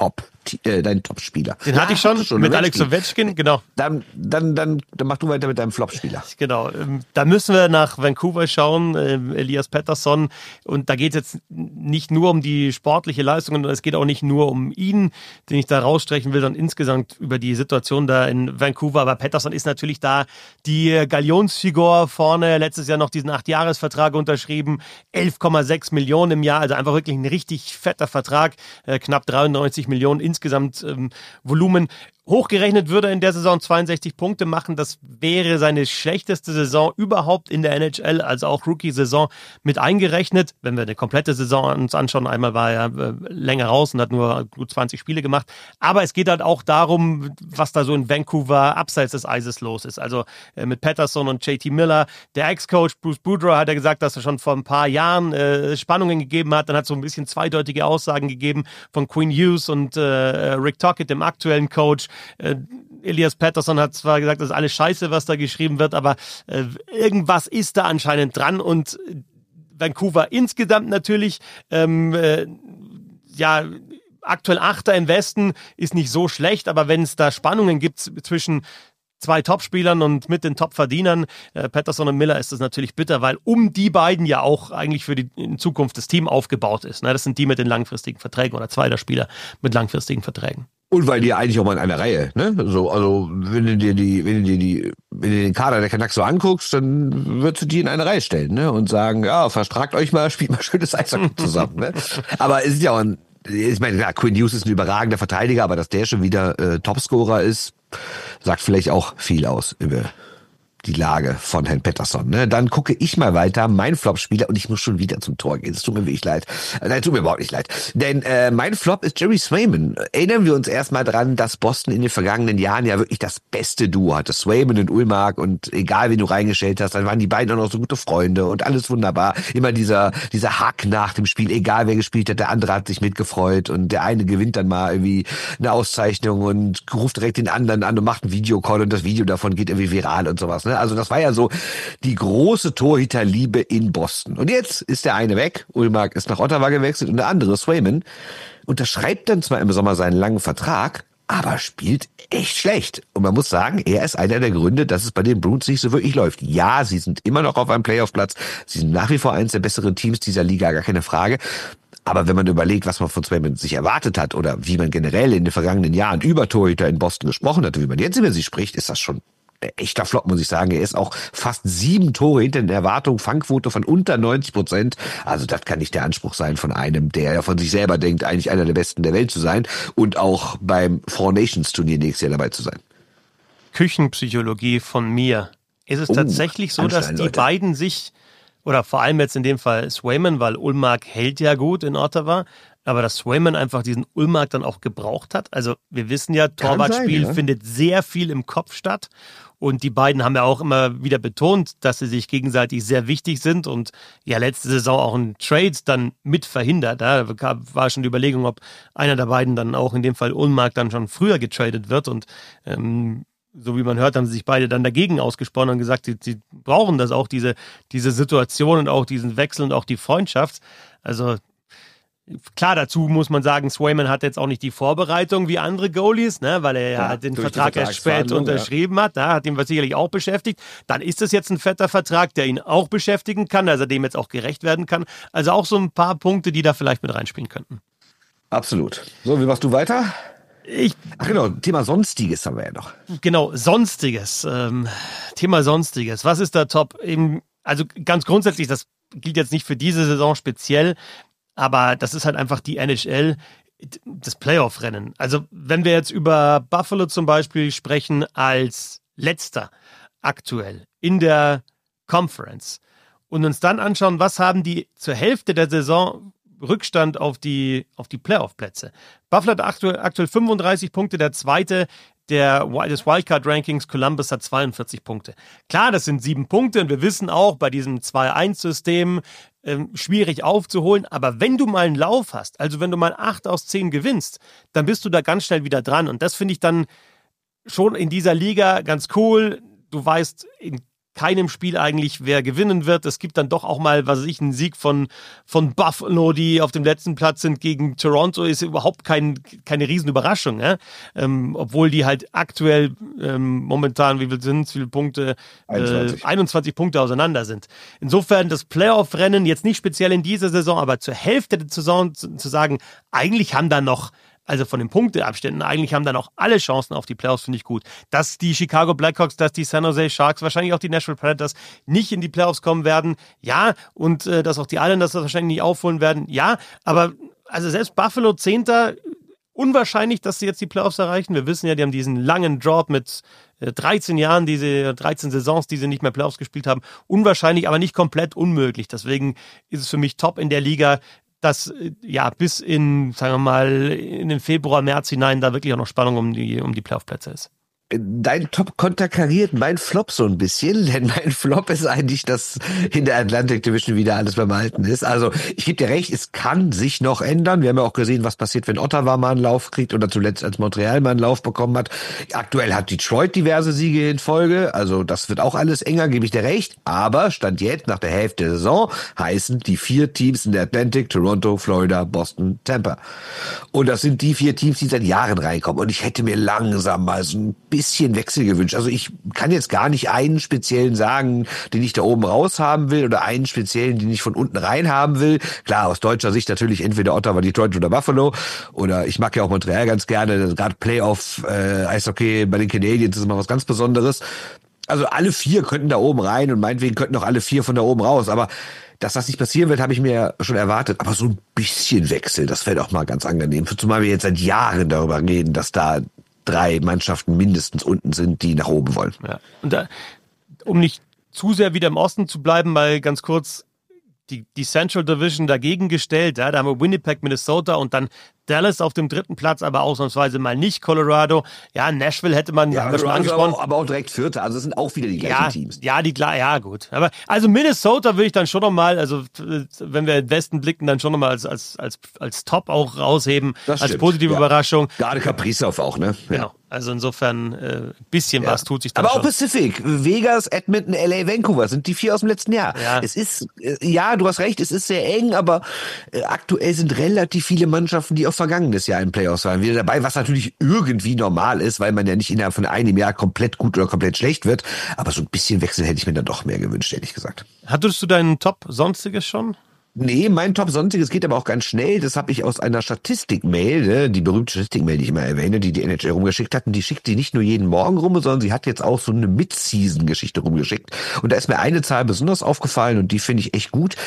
dein Top-Spieler. Den hatte ich schon mit Alex Ovechkin, genau. Dann mach du weiter mit deinem Flop-Spieler. Genau, da müssen wir nach Vancouver schauen, Elias Pettersson. Und da geht es jetzt nicht nur um die sportliche Leistung, sondern es geht auch nicht nur um ihn, den ich da rausstreichen will, sondern insgesamt über die Situation da in Vancouver. Aber Pettersson ist natürlich da die Galionsfigur vorne. Letztes Jahr noch diesen 8-Jahres-Vertrag unterschrieben. 11,6 Millionen im Jahr, also einfach wirklich ein richtig fetter Vertrag. Knapp 93 Millionen insgesamt Volumen. Hochgerechnet würde er in der Saison 62 Punkte machen. Das wäre seine schlechteste Saison überhaupt in der NHL, also auch Rookie-Saison mit eingerechnet. Wenn wir eine komplette Saison uns anschauen, einmal war er länger raus und hat nur gut 20 Spiele gemacht. Aber es geht halt auch darum, was da so in Vancouver abseits des Eises los ist. Also mit Pettersson und JT Miller. Der Ex-Coach Bruce Boudreau hat ja gesagt, dass er schon vor ein paar Jahren Spannungen gegeben hat. Dann hat es so ein bisschen zweideutige Aussagen gegeben von Quinn Hughes und Rick Tocchet, dem aktuellen Coach. Elias Pettersson hat zwar gesagt, das ist alles scheiße, was da geschrieben wird, aber irgendwas ist da anscheinend dran und Vancouver insgesamt natürlich, aktuell Achter im Westen ist nicht so schlecht, aber wenn es da Spannungen gibt zwischen zwei Topspielern und mit den Topverdienern, Pettersson und Miller, ist das natürlich bitter, weil um die beiden ja auch eigentlich für die in Zukunft das Team aufgebaut ist. Ne? Das sind die mit den langfristigen Verträgen oder zwei der Spieler mit langfristigen Verträgen. Und weil die eigentlich auch mal in einer Reihe, ne? So, also wenn du dir den Kader der Canucks so anguckst, dann würdest du die in eine Reihe stellen, ne? Und sagen, ja, verstragt euch mal, spielt mal schönes Eishockey zusammen, ne? Aber es ist ja auch ich meine, klar, Quinn Hughes ist ein überragender Verteidiger, aber dass der schon wieder Topscorer ist, sagt vielleicht auch viel aus über die Lage von Herrn Pettersson. Ne? Dann gucke ich mal weiter, mein Flop-Spieler, und ich muss schon wieder zum Tor gehen. Es tut mir wirklich leid. Nein, tut mir überhaupt nicht leid. Denn mein Flop ist Jerry Swayman. Erinnern wir uns erstmal dran, dass Boston in den vergangenen Jahren ja wirklich das beste Duo hatte. Swayman und Ullmark, und egal wen du reingestellt hast, dann waren die beiden auch noch so gute Freunde und alles wunderbar. Immer dieser Hack nach dem Spiel, egal wer gespielt hat, der andere hat sich mitgefreut und der eine gewinnt dann mal irgendwie eine Auszeichnung und ruft direkt den anderen an und macht einen Videocall und das Video davon geht irgendwie viral und sowas. Ne? Also das war ja so die große Torhüterliebe in Boston. Und jetzt ist der eine weg, Ullmark ist nach Ottawa gewechselt, und der andere, Swayman, unterschreibt dann zwar im Sommer seinen langen Vertrag, aber spielt echt schlecht. Und man muss sagen, er ist einer der Gründe, dass es bei den Bruins nicht so wirklich läuft. Ja, sie sind immer noch auf einem Playoff-Platz, sie sind nach wie vor eines der besseren Teams dieser Liga, gar keine Frage. Aber wenn man überlegt, was man von Swayman sich erwartet hat oder wie man generell in den vergangenen Jahren über Torhüter in Boston gesprochen hat und wie man jetzt über sie spricht, ist das schon ein echter Flop, muss ich sagen. Er ist auch fast 7 Tore hinter den Erwartungen, Fangquote von unter 90%. Also das kann nicht der Anspruch sein von einem, der ja von sich selber denkt, eigentlich einer der Besten der Welt zu sein und auch beim Four Nations Turnier nächstes Jahr dabei zu sein. Küchenpsychologie von mir. Ist es tatsächlich so, dass die beiden sich, oder vor allem jetzt in dem Fall Swayman, weil Ullmark hält ja gut in Ottawa, aber dass Swayman einfach diesen Ullmark dann auch gebraucht hat? Also wir wissen ja, Torwartspiel findet sehr viel im Kopf statt. Und die beiden haben ja auch immer wieder betont, dass sie sich gegenseitig sehr wichtig sind und ja letzte Saison auch ein Trade dann mit verhindert. Da war schon die Überlegung, ob einer der beiden dann auch in dem Fall Ullmark dann schon früher getradet wird. Und so wie man hört, haben sie sich beide dann dagegen ausgesprochen und gesagt, sie brauchen das auch, diese Situation und auch diesen Wechsel und auch die Freundschaft. Also klar, dazu muss man sagen, Swayman hat jetzt auch nicht die Vorbereitung wie andere Goalies, ne, weil er ja den Vertrag erst spät unterschrieben hat. Da hat ihn was sicherlich auch beschäftigt. Dann ist das jetzt ein fetter Vertrag, der ihn auch beschäftigen kann, dass er dem jetzt auch gerecht werden kann. Also auch so ein paar Punkte, die da vielleicht mit reinspielen könnten. Absolut. So, wie machst du weiter? Ach genau, Thema Sonstiges haben wir ja noch. Genau, Sonstiges. Thema Sonstiges. Was ist da top? Also ganz grundsätzlich, das gilt jetzt nicht für diese Saison speziell, aber das ist halt einfach die NHL, das Playoff-Rennen. Also wenn wir jetzt über Buffalo zum Beispiel sprechen als Letzter aktuell in der Conference und uns dann anschauen, was haben die zur Hälfte der Saison Rückstand auf die Playoff-Plätze. Buffalo hat aktuell 35 Punkte, der zweite des Wildcard-Rankings, Columbus hat 42 Punkte. Klar, das sind 7 Punkte und wir wissen auch, bei diesem 2-1-System schwierig aufzuholen, aber wenn du mal einen Lauf hast, also wenn du mal 8 aus 10 gewinnst, dann bist du da ganz schnell wieder dran und das finde ich dann schon in dieser Liga ganz cool. Du weißt, in keinem Spiel eigentlich, wer gewinnen wird. Es gibt dann doch auch mal, was weiß ich, einen Sieg von Buffalo, die auf dem letzten Platz sind gegen Toronto, ist überhaupt keine Riesenüberraschung, ja? Obwohl die halt aktuell momentan, wie viele Punkte? 21 Punkte auseinander sind. Insofern das Playoff-Rennen jetzt nicht speziell in dieser Saison, aber zur Hälfte der Saison zu sagen, eigentlich haben da noch, also von den Punkteabständen, eigentlich haben da noch alle Chancen auf die Playoffs, finde ich gut. Dass die Chicago Blackhawks, dass die San Jose Sharks, wahrscheinlich auch die Nashville Predators nicht in die Playoffs kommen werden, ja, und dass auch die Islanders das wahrscheinlich nicht aufholen werden, ja, aber also selbst Buffalo 10. Unwahrscheinlich, dass sie jetzt die Playoffs erreichen. Wir wissen ja, die haben diesen langen Drought mit 13 Jahren, 13 Saisons, die sie nicht mehr Playoffs gespielt haben. Unwahrscheinlich, aber nicht komplett unmöglich. Deswegen ist es für mich top in der Liga, dass ja bis in, sagen wir mal, in den Februar, März hinein da wirklich auch noch Spannung um die Playoff-Plätze ist. Dein Top konterkariert mein Flop so ein bisschen, denn mein Flop ist eigentlich, dass in der Atlantic Division wieder alles beim Alten ist. Also ich gebe dir recht, es kann sich noch ändern. Wir haben ja auch gesehen, was passiert, wenn Ottawa mal einen Lauf kriegt oder zuletzt als Montreal mal einen Lauf bekommen hat. Aktuell hat Detroit diverse Siege in Folge, also das wird auch alles enger, gebe ich dir recht. Aber Stand jetzt, nach der Hälfte der Saison, heißen die 4 Teams in der Atlantic, Toronto, Florida, Boston, Tampa. Und das sind die 4 Teams, die seit Jahren reinkommen. Und ich hätte mir langsam mal so ein bisschen Wechsel gewünscht. Also ich kann jetzt gar nicht einen speziellen sagen, den ich da oben raus haben will oder einen speziellen, den ich von unten rein haben will. Klar, aus deutscher Sicht natürlich entweder Ottawa, Detroit oder Buffalo. Oder ich mag ja auch Montreal ganz gerne. Gerade Playoff, Eishockey bei den Canadiens ist immer was ganz Besonderes. Also alle 4 könnten da oben rein und meinetwegen könnten auch alle 4 von da oben raus. Aber dass das nicht passieren wird, habe ich mir schon erwartet. Aber so ein bisschen Wechsel, das wäre doch mal ganz angenehm. Zumal wir jetzt seit Jahren darüber reden, dass da 3 Mannschaften mindestens unten sind, die nach oben wollen. Ja. Und da, um nicht zu sehr wieder im Osten zu bleiben, mal ganz kurz die Central Division dagegen gestellt. Ja, da haben wir Winnipeg, Minnesota und dann Dallas auf dem 3. Platz, aber ausnahmsweise mal nicht Colorado. Ja, Nashville hätte man ja, schon angesprochen. Aber auch direkt 4. Also es sind auch wieder die gleichen Teams. Ja, gut. Aber also Minnesota würde ich dann schon nochmal, also wenn wir in den Westen blicken, dann schon nochmal als Top auch rausheben, das als stimmt. positive Überraschung. Gerade Kaprizov auch, ne? Ja. Genau. Also insofern bisschen was tut sich da aber schon. Aber auch Pacific, Vegas, Edmonton, LA, Vancouver sind die 4 aus dem letzten Jahr. Ja. Es ist, du hast recht, es ist sehr eng, aber aktuell sind relativ viele Mannschaften, die auch vergangenes Jahr in Playoffs waren, wieder dabei, was natürlich irgendwie normal ist, weil man ja nicht innerhalb von einem Jahr komplett gut oder komplett schlecht wird. Aber so ein bisschen Wechsel hätte ich mir dann doch mehr gewünscht, ehrlich gesagt. Hattest du deinen Top-Sonstiges schon? Nee, mein Top-Sonstiges geht aber auch ganz schnell. Das habe ich aus einer Statistik-Mail, ne, die berühmte Statistik-Mail, die ich immer erwähne, die NHL rumgeschickt hat. Und die schickt die nicht nur jeden Morgen rum, sondern sie hat jetzt auch so eine Mid-Season-Geschichte rumgeschickt. Und da ist mir eine Zahl besonders aufgefallen und die finde ich echt gut.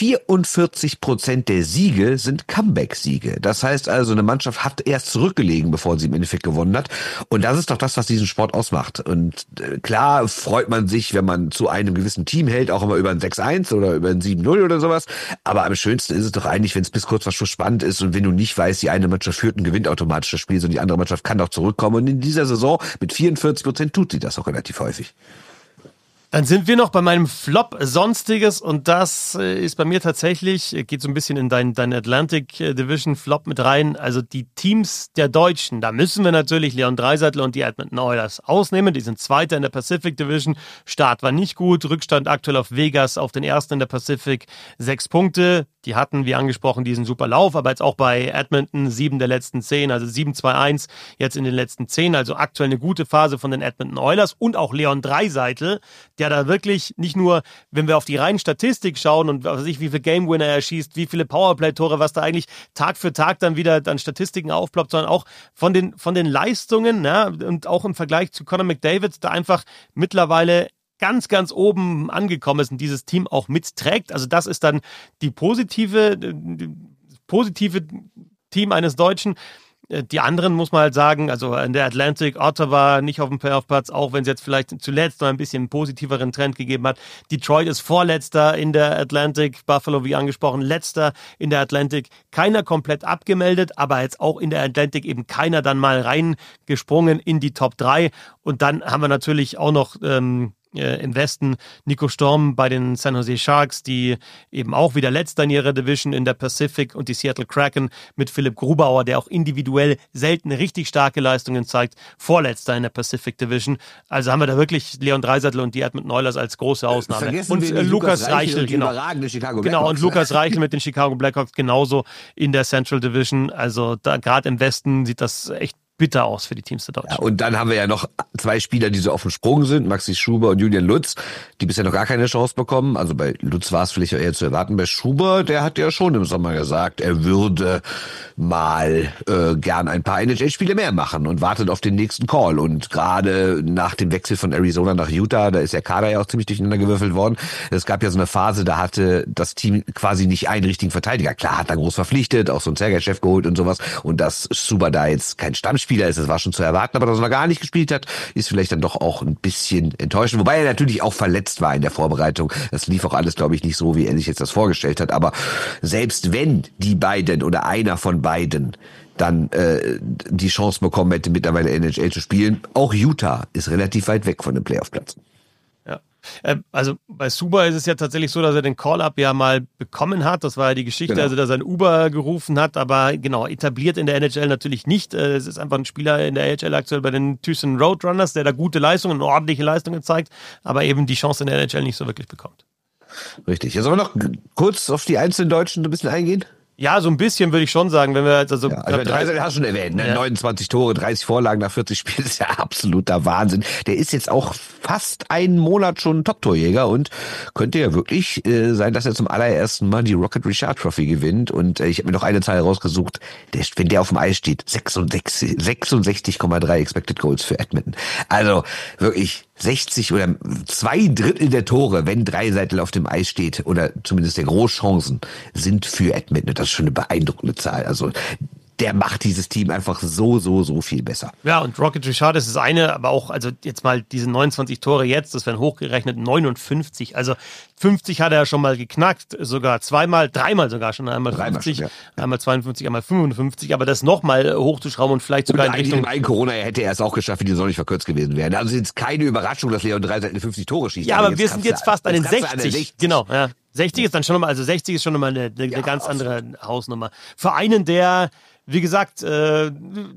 44% der Siege sind Comeback-Siege. Das heißt also, eine Mannschaft hat erst zurückgelegen, bevor sie im Endeffekt gewonnen hat. Und das ist doch das, was diesen Sport ausmacht. Und klar freut man sich, wenn man zu einem gewissen Team hält, auch immer über ein 6-1 oder über ein 7-0 oder sowas. Aber am schönsten ist es doch eigentlich, wenn es bis kurz vor Schluss spannend ist und wenn du nicht weißt, die eine Mannschaft führt und gewinnt automatisch das Spiel, sondern die andere Mannschaft kann auch zurückkommen. Und in dieser Saison mit 44% tut sie das auch relativ häufig. Dann sind wir noch bei meinem Flop Sonstiges und das ist bei mir tatsächlich, geht so ein bisschen in dein Atlantic Division Flop mit rein. Also die Teams der Deutschen, da müssen wir natürlich Leon Draisaitl und die Edmonton Oilers ausnehmen. Die sind Zweiter in der Pacific Division. Start war nicht gut. Rückstand aktuell auf Vegas auf den Ersten in der Pacific. 6 Punkte. Die hatten, wie angesprochen, diesen super Lauf, aber jetzt auch bei Edmonton 7 der letzten 10, also 7-2-1 jetzt in den letzten 10. Also aktuell eine gute Phase von den Edmonton Oilers und auch Leon Draisaitl, der da wirklich nicht nur, wenn wir auf die reinen Statistik schauen und was weiß ich, wie viele Game Winner er schießt, wie viele Powerplay-Tore, was da eigentlich Tag für Tag dann wieder an Statistiken aufploppt, sondern auch von den Leistungen, ja, und auch im Vergleich zu Connor McDavid, da einfach mittlerweile ganz, ganz oben angekommen ist und dieses Team auch mitträgt. Also das ist dann die positive Team eines Deutschen. Die anderen muss man halt sagen, also in der Atlantic, Ottawa nicht auf dem Playoff-Platz, auch wenn es jetzt vielleicht zuletzt noch ein bisschen einen positiveren Trend gegeben hat. Detroit ist Vorletzter in der Atlantic, Buffalo, wie angesprochen, Letzter in der Atlantic. Keiner komplett abgemeldet, aber jetzt auch in der Atlantic eben keiner dann mal reingesprungen in die Top 3. Und dann haben wir natürlich auch noch im Westen Nico Storm bei den San Jose Sharks, die eben auch wieder Letzter in ihrer Division in der Pacific, und die Seattle Kraken mit Philipp Grubauer, der auch individuell selten richtig starke Leistungen zeigt, Vorletzter in der Pacific Division. Also haben wir da wirklich Leon Draisaitl und die Edmonton Oilers als große Ausnahme. Und Lukas Reichel, genau. Genau, und Lukas Reichel mit den Chicago Blackhawks genauso in der Central Division. Also da gerade im Westen sieht das echt bitter aus für die Teams der Deutschen. Ja, und dann haben wir ja noch zwei Spieler, die so auf dem Sprung sind, Maxi Schuber und Julian Lutz, die bisher noch gar keine Chance bekommen. Also bei Lutz war es vielleicht eher zu erwarten. Bei Schuber, der hat ja schon im Sommer gesagt, er würde mal gern ein paar NHL-Spiele mehr machen und wartet auf den nächsten Call. Und gerade nach dem Wechsel von Arizona nach Utah, da ist der Kader ja auch ziemlich durcheinander gewürfelt worden. Es gab ja so eine Phase, da hatte das Team quasi nicht einen richtigen Verteidiger. Klar, hat er groß verpflichtet, auch so einen Sergei-Chef geholt und sowas. Und dass Schuber da jetzt kein Stammspieler ist, das war schon zu erwarten, aber dass er noch gar nicht gespielt hat, ist vielleicht dann doch auch ein bisschen enttäuschend. Wobei er natürlich auch verletzt war in der Vorbereitung. Das lief auch alles, glaube ich, nicht so, wie er sich jetzt das vorgestellt hat. Aber selbst wenn die beiden oder einer von beiden dann die Chance bekommen hätte, mittlerweile NHL zu spielen, auch Utah ist relativ weit weg von dem Playoff-Platz. Also bei Suba ist es ja tatsächlich so, dass er den Call-Up ja mal bekommen hat. Das war ja die Geschichte, Genau. also dass er ein Uber gerufen hat, aber genau, etabliert in der NHL natürlich nicht. Es ist einfach ein Spieler in der NHL aktuell bei den Tucson Roadrunners, der da gute Leistungen, ordentliche Leistungen zeigt, aber eben die Chance in der NHL nicht so wirklich bekommt. Richtig. Jetzt sollen wir noch kurz auf die einzelnen Deutschen ein bisschen eingehen? Ja, so ein bisschen würde ich schon sagen, wenn wir jetzt also Draisaitl hast du schon erwähnt, ne? Ja. 29 Tore, 30 Vorlagen nach 40 Spielen, ist ja absoluter Wahnsinn. Der ist jetzt auch fast einen Monat schon Top-Torjäger und könnte ja wirklich sein, dass er zum allerersten Mal die Rocket Richard Trophy gewinnt. Und ich habe mir noch eine Zahl rausgesucht, wenn der auf dem Eis steht, 66,3 Expected Goals für Edmonton. Also wirklich 60 oder 2/3 der Tore, wenn Draisaitl auf dem Eis steht, oder zumindest der Großchancen, sind für Edmonton. Das ist schon eine beeindruckende Zahl. Also der macht dieses Team einfach so viel besser. Ja, und Rocket Richard ist das eine, aber auch, also jetzt mal diese 29 Tore jetzt, das wären hochgerechnet 59. Also 50 hat er ja schon mal geknackt, sogar dreimal sogar schon. Einmal 50, schon, ja. Einmal 52, einmal 55, aber das nochmal hochzuschrauben und vielleicht sogar in Richtung... In einem Corona-Jahr hätte er es auch geschafft, wenn die Saison nicht verkürzt gewesen wären. Also ist keine Überraschung, dass Leon Draisaitl 50 Tore schießt. Ja, aber wir sind jetzt fast an den 60. Genau, ja. 60 ist dann schon nochmal, also 60 ist schon nochmal eine ganz andere Hausnummer. Für einen, der, wie gesagt, da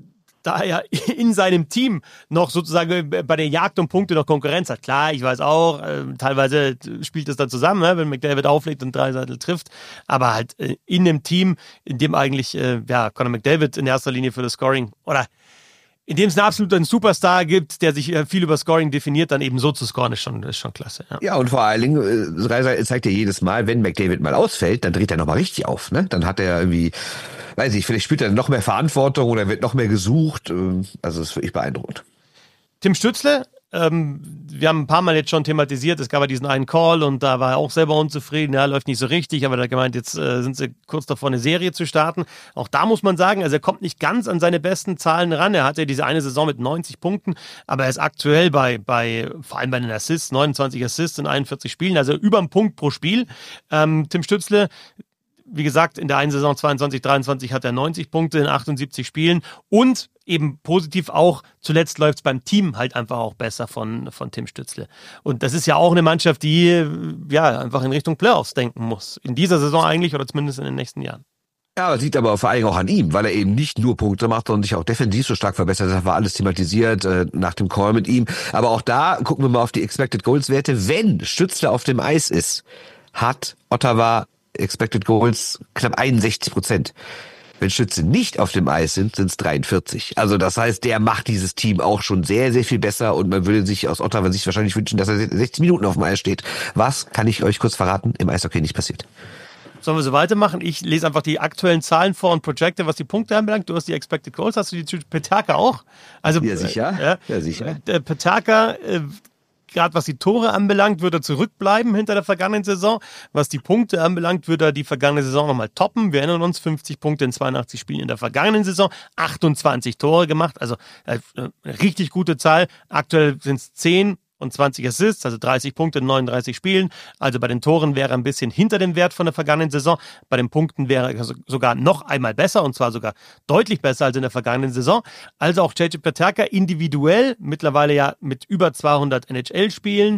er in seinem Team noch sozusagen bei der Jagd um Punkte noch Konkurrenz hat. Klar, ich weiß auch, teilweise spielt es dann zusammen, wenn McDavid auflegt und Draisaitl trifft, aber halt in dem Team, in dem eigentlich Connor McDavid in erster Linie für das Scoring oder in dem es einen absoluten Superstar gibt, der sich viel über Scoring definiert, dann eben so zu scoren, ist schon klasse. Ja, und vor allen Dingen, Draisaitl zeigt ja jedes Mal, wenn McDavid mal ausfällt, dann dreht er nochmal richtig auf. Ne? Dann hat er irgendwie, weiß ich, vielleicht spielt er noch mehr Verantwortung oder wird noch mehr gesucht. Also das ist wirklich beeindruckend. Tim Stützle, wir haben ein paar Mal jetzt schon thematisiert, es gab ja diesen einen Call und da war er auch selber unzufrieden, ja, läuft nicht so richtig, aber er hat gemeint, jetzt sind sie kurz davor, eine Serie zu starten. Auch da muss man sagen, also er kommt nicht ganz an seine besten Zahlen ran. Er hatte ja diese eine Saison mit 90 Punkten, aber er ist aktuell vor allem bei den Assists, 29 Assists in 41 Spielen, also über einen Punkt pro Spiel. Tim Stützle, wie gesagt, in der einen Saison 22, 23 hat er 90 Punkte in 78 Spielen und eben positiv auch, zuletzt läuft es beim Team halt einfach auch besser von Tim Stützle. Und das ist ja auch eine Mannschaft, die einfach in Richtung Playoffs denken muss. In dieser Saison eigentlich oder zumindest in den nächsten Jahren. Ja, das liegt aber vor allem auch an ihm, weil er eben nicht nur Punkte macht, sondern sich auch defensiv so stark verbessert. Das war alles thematisiert nach dem Call mit ihm. Aber auch da gucken wir mal auf die Expected Goals Werte. Wenn Stützle auf dem Eis ist, hat Ottawa Expected Goals knapp 61%. Wenn Stützle nicht auf dem Eis sind, sind es 43. Also das heißt, der macht dieses Team auch schon sehr viel besser und man würde sich aus Ottawa sich wahrscheinlich wünschen, dass er 60 Minuten auf dem Eis steht. Was, kann ich euch kurz verraten, im Eishockey nicht passiert. Sollen wir so weitermachen? Ich lese einfach die aktuellen Zahlen vor und projecte, was die Punkte anbelangt. Du hast die Expected Goals, hast du die Peterka auch? Also, ja, sicher. Ja, sicher. Peterka, gerade was die Tore anbelangt, wird er zurückbleiben hinter der vergangenen Saison. Was die Punkte anbelangt, wird er die vergangene Saison nochmal toppen. Wir erinnern uns, 50 Punkte in 82 Spielen in der vergangenen Saison, 28 Tore gemacht, also eine richtig gute Zahl. Aktuell sind es 10 und 20 Assists, also 30 Punkte in 39 Spielen. Also bei den Toren wäre er ein bisschen hinter dem Wert von der vergangenen Saison. Bei den Punkten wäre er sogar noch einmal besser, und zwar sogar deutlich besser als in der vergangenen Saison. Also auch JJ Peterka individuell, mittlerweile ja mit über 200 NHL-Spielen,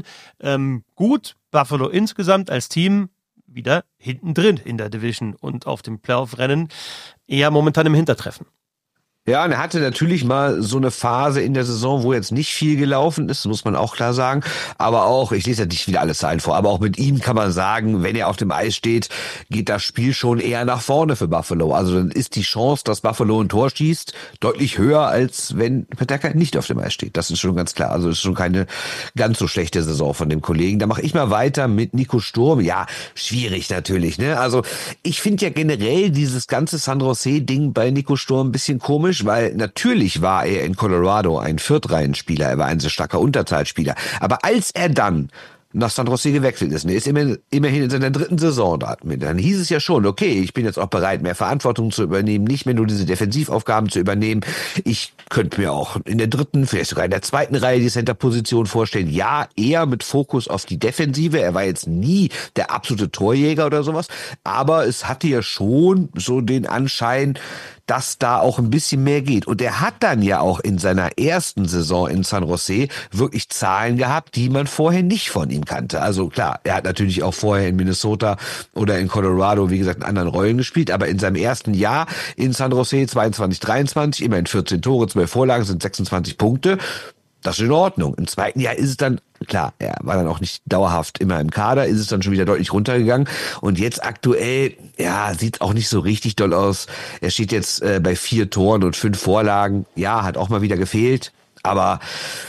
gut. Buffalo insgesamt als Team wieder hinten drin in der Division und auf dem Playoff-Rennen eher momentan im Hintertreffen. Ja, und er hatte natürlich mal so eine Phase in der Saison, wo jetzt nicht viel gelaufen ist, muss man auch klar sagen. Aber auch, ich lese ja nicht wieder alle Zahlen vor, aber auch mit ihm kann man sagen, wenn er auf dem Eis steht, geht das Spiel schon eher nach vorne für Buffalo. Also dann ist die Chance, dass Buffalo ein Tor schießt, deutlich höher, als wenn Peterka nicht auf dem Eis steht. Das ist schon ganz klar. Also das ist schon keine ganz so schlechte Saison von dem Kollegen. Da mache ich mal weiter mit Nico Sturm. Ja, schwierig natürlich, ne? Also ich finde ja generell dieses ganze San Jose-Ding bei Nico Sturm ein bisschen komisch, weil natürlich war er in Colorado ein Viertreihenspieler, er war ein sehr starker Unterzahlspieler. Aber als er dann nach San Jose gewechselt ist, und er ist immerhin in seiner 3. Saison da, dann hieß es ja schon, okay, ich bin jetzt auch bereit, mehr Verantwortung zu übernehmen, nicht mehr nur diese Defensivaufgaben zu übernehmen. Ich könnte mir auch in der 3., vielleicht sogar in der 2. Reihe die Center-Position vorstellen. Ja, eher mit Fokus auf die Defensive. Er war jetzt nie der absolute Torjäger oder sowas, aber es hatte ja schon so den Anschein, dass da auch ein bisschen mehr geht. Und er hat dann ja auch in seiner ersten Saison in San Jose wirklich Zahlen gehabt, die man vorher nicht von ihm kannte. Also klar, er hat natürlich auch vorher in Minnesota oder in Colorado, wie gesagt, in anderen Rollen gespielt, aber in seinem ersten Jahr in San Jose 22, 23, immerhin 14 Tore, 12 Vorlagen, sind 26 Punkte. Das ist in Ordnung. Im zweiten Jahr ist es dann, klar, er war dann auch nicht dauerhaft immer im Kader, ist es dann schon wieder deutlich runtergegangen. Und jetzt aktuell, ja, sieht auch nicht so richtig doll aus. Er steht jetzt bei 4 Toren und 5 Vorlagen. Ja, hat auch mal wieder gefehlt. Aber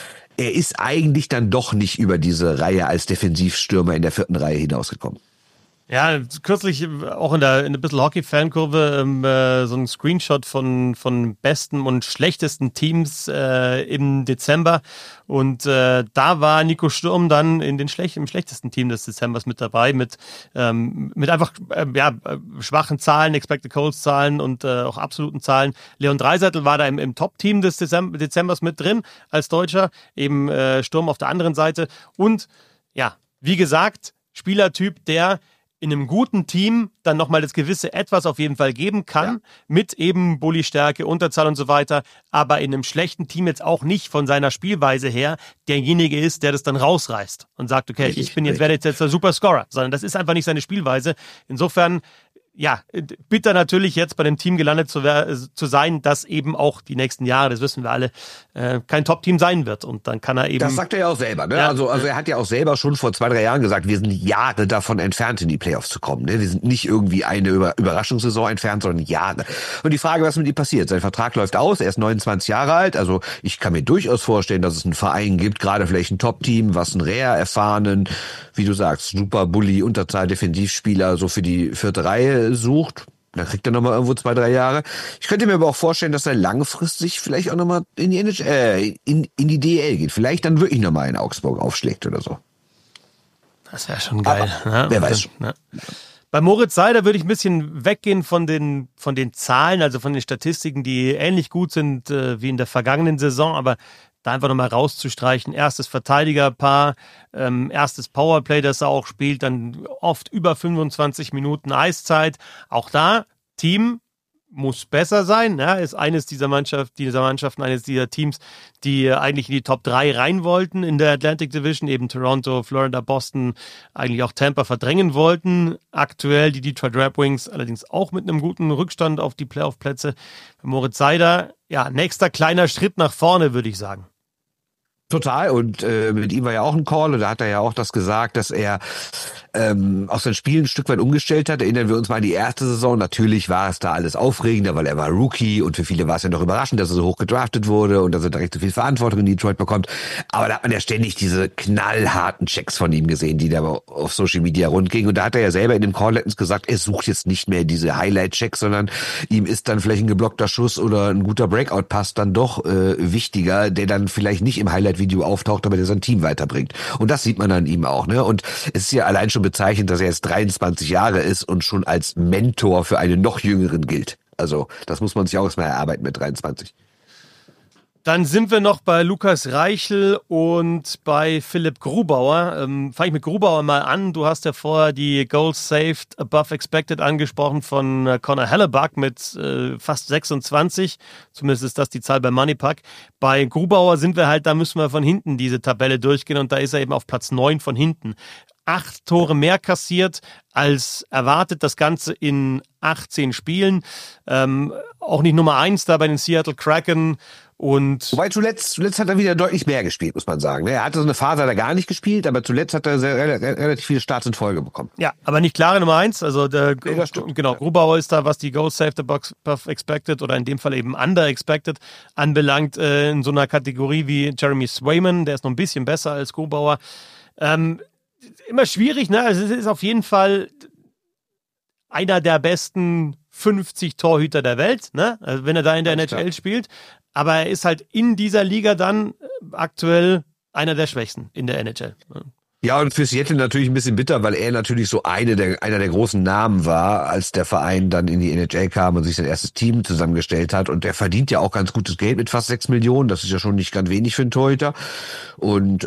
er ist eigentlich dann doch nicht über diese Reihe als Defensivstürmer in der 4. Reihe hinausgekommen. Ja, kürzlich auch in der bisschen Hockey-Fankurve so ein Screenshot von besten und schlechtesten Teams im Dezember. Und da war Nico Sturm dann im schlechtesten Team des Dezembers mit dabei, mit einfach schwachen Zahlen, Expected Goals Zahlen und auch absoluten Zahlen. Leon Draisaitl war da im Top-Team des Dezembers mit drin als Deutscher, eben Sturm auf der anderen Seite. Und ja, wie gesagt, Spielertyp, der in einem guten Team dann nochmal das gewisse Etwas auf jeden Fall geben kann, mit eben Bulli-Stärke, Unterzahl und so weiter, aber in einem schlechten Team jetzt auch nicht von seiner Spielweise her derjenige ist, der das dann rausreißt und sagt, okay, werde jetzt der Superscorer, sondern das ist einfach nicht seine Spielweise. Insofern, ja, bitter natürlich jetzt bei dem Team gelandet zu sein, das eben auch die nächsten Jahre, das wissen wir alle, kein Top-Team sein wird. Und dann kann er eben... Das sagt er ja auch selber, ne? Ja. Also er hat ja auch selber schon vor 2, 3 Jahren gesagt, wir sind Jahre davon entfernt, in die Playoffs zu kommen. Ne? Wir sind nicht irgendwie eine Überraschungssaison entfernt, sondern Jahre. Und die Frage, was mit ihm passiert? Sein Vertrag läuft aus, er ist 29 Jahre alt. Also ich kann mir durchaus vorstellen, dass es einen Verein gibt, gerade vielleicht ein Top-Team, was einen erfahrenen, wie du sagst, super Bully, Unterzahl, Defensivspieler so für die 4. Reihe sucht. Dann kriegt er nochmal irgendwo 2, 3 Jahre. Ich könnte mir aber auch vorstellen, dass er langfristig vielleicht auch nochmal in die in die DEL geht. Vielleicht dann wirklich nochmal in Augsburg aufschlägt oder so. Das wäre schon geil. Ne? Wer weiß schon. Ne? Bei Moritz Seider würde ich ein bisschen weggehen von den Zahlen, also von den Statistiken, die ähnlich gut sind wie in der vergangenen Saison, aber da einfach nochmal rauszustreichen. Erstes Verteidigerpaar, erstes Powerplay, das er auch spielt, dann oft über 25 Minuten Eiszeit. Auch da, Team muss besser sein. Ja, ist eines dieser Mannschaften, eines dieser Teams, die eigentlich in die Top 3 rein wollten in der Atlantic Division, eben Toronto, Florida, Boston, eigentlich auch Tampa verdrängen wollten. Aktuell die Detroit Red Wings allerdings auch mit einem guten Rückstand auf die Playoff-Plätze. Moritz Seider, ja, nächster kleiner Schritt nach vorne, würde ich sagen. Total, und mit ihm war ja auch ein Call, und da hat er ja auch das gesagt, dass er auch sein Spiel ein Stück weit umgestellt hat. Erinnern wir uns mal an die erste Saison. Natürlich war es da alles aufregender, weil er war Rookie, und für viele war es ja noch überraschend, dass er so hoch gedraftet wurde und dass er direkt so viel Verantwortung in Detroit bekommt. Aber da hat man ja ständig diese knallharten Checks von ihm gesehen, die da auf Social Media rundgingen. Und da hat er ja selber in dem Call letztens gesagt, er sucht jetzt nicht mehr diese Highlight-Checks, sondern ihm ist dann vielleicht ein geblockter Schuss oder ein guter Breakout-Pass dann doch wichtiger, der dann vielleicht nicht im Highlight-Video auftaucht, aber der sein Team weiterbringt. Und das sieht man an ihm auch, ne? Und es ist ja allein schon bezeichnend, dass er jetzt 23 Jahre ist und schon als Mentor für einen noch Jüngeren gilt. Also das muss man sich auch erstmal erarbeiten mit 23. Dann sind wir noch bei Lukas Reichel und bei Philipp Grubauer. Fange ich mit Grubauer mal an. Du hast ja vorher die Goals Saved Above Expected angesprochen von Connor Hellebuck mit fast 26. Zumindest ist das die Zahl bei Moneypuck. Bei Grubauer sind wir halt, da müssen wir von hinten diese Tabelle durchgehen und da ist er eben auf Platz 9 von hinten. 8 Tore mehr kassiert als erwartet, das Ganze in 18 Spielen. Auch nicht Nummer 1 da bei den Seattle Kraken. Und wobei zuletzt hat er wieder deutlich mehr gespielt, muss man sagen. Er hatte so eine Phase, hat er gar nicht gespielt, aber zuletzt hat er relativ viele Starts in Folge bekommen. Ja, aber nicht klare Nummer 1. Also genau, Grubauer ist da, was die Goals Saved Above Expected oder in dem Fall eben Under Expected anbelangt, in so einer Kategorie wie Jeremy Swayman, der ist noch ein bisschen besser als Grubauer. Immer schwierig, ne? Also es ist auf jeden Fall einer der besten 50 Torhüter der Welt, ne? Also wenn er da in der NHL spielt. Aber er ist halt in dieser Liga dann aktuell einer der Schwächsten in der NHL. Ja, und für Seattle natürlich ein bisschen bitter, weil er natürlich so einer der großen Namen war, als der Verein dann in die NHL kam und sich sein erstes Team zusammengestellt hat. Und er verdient ja auch ganz gutes Geld mit fast 6 Millionen. Das ist ja schon nicht ganz wenig für einen Torhüter. Und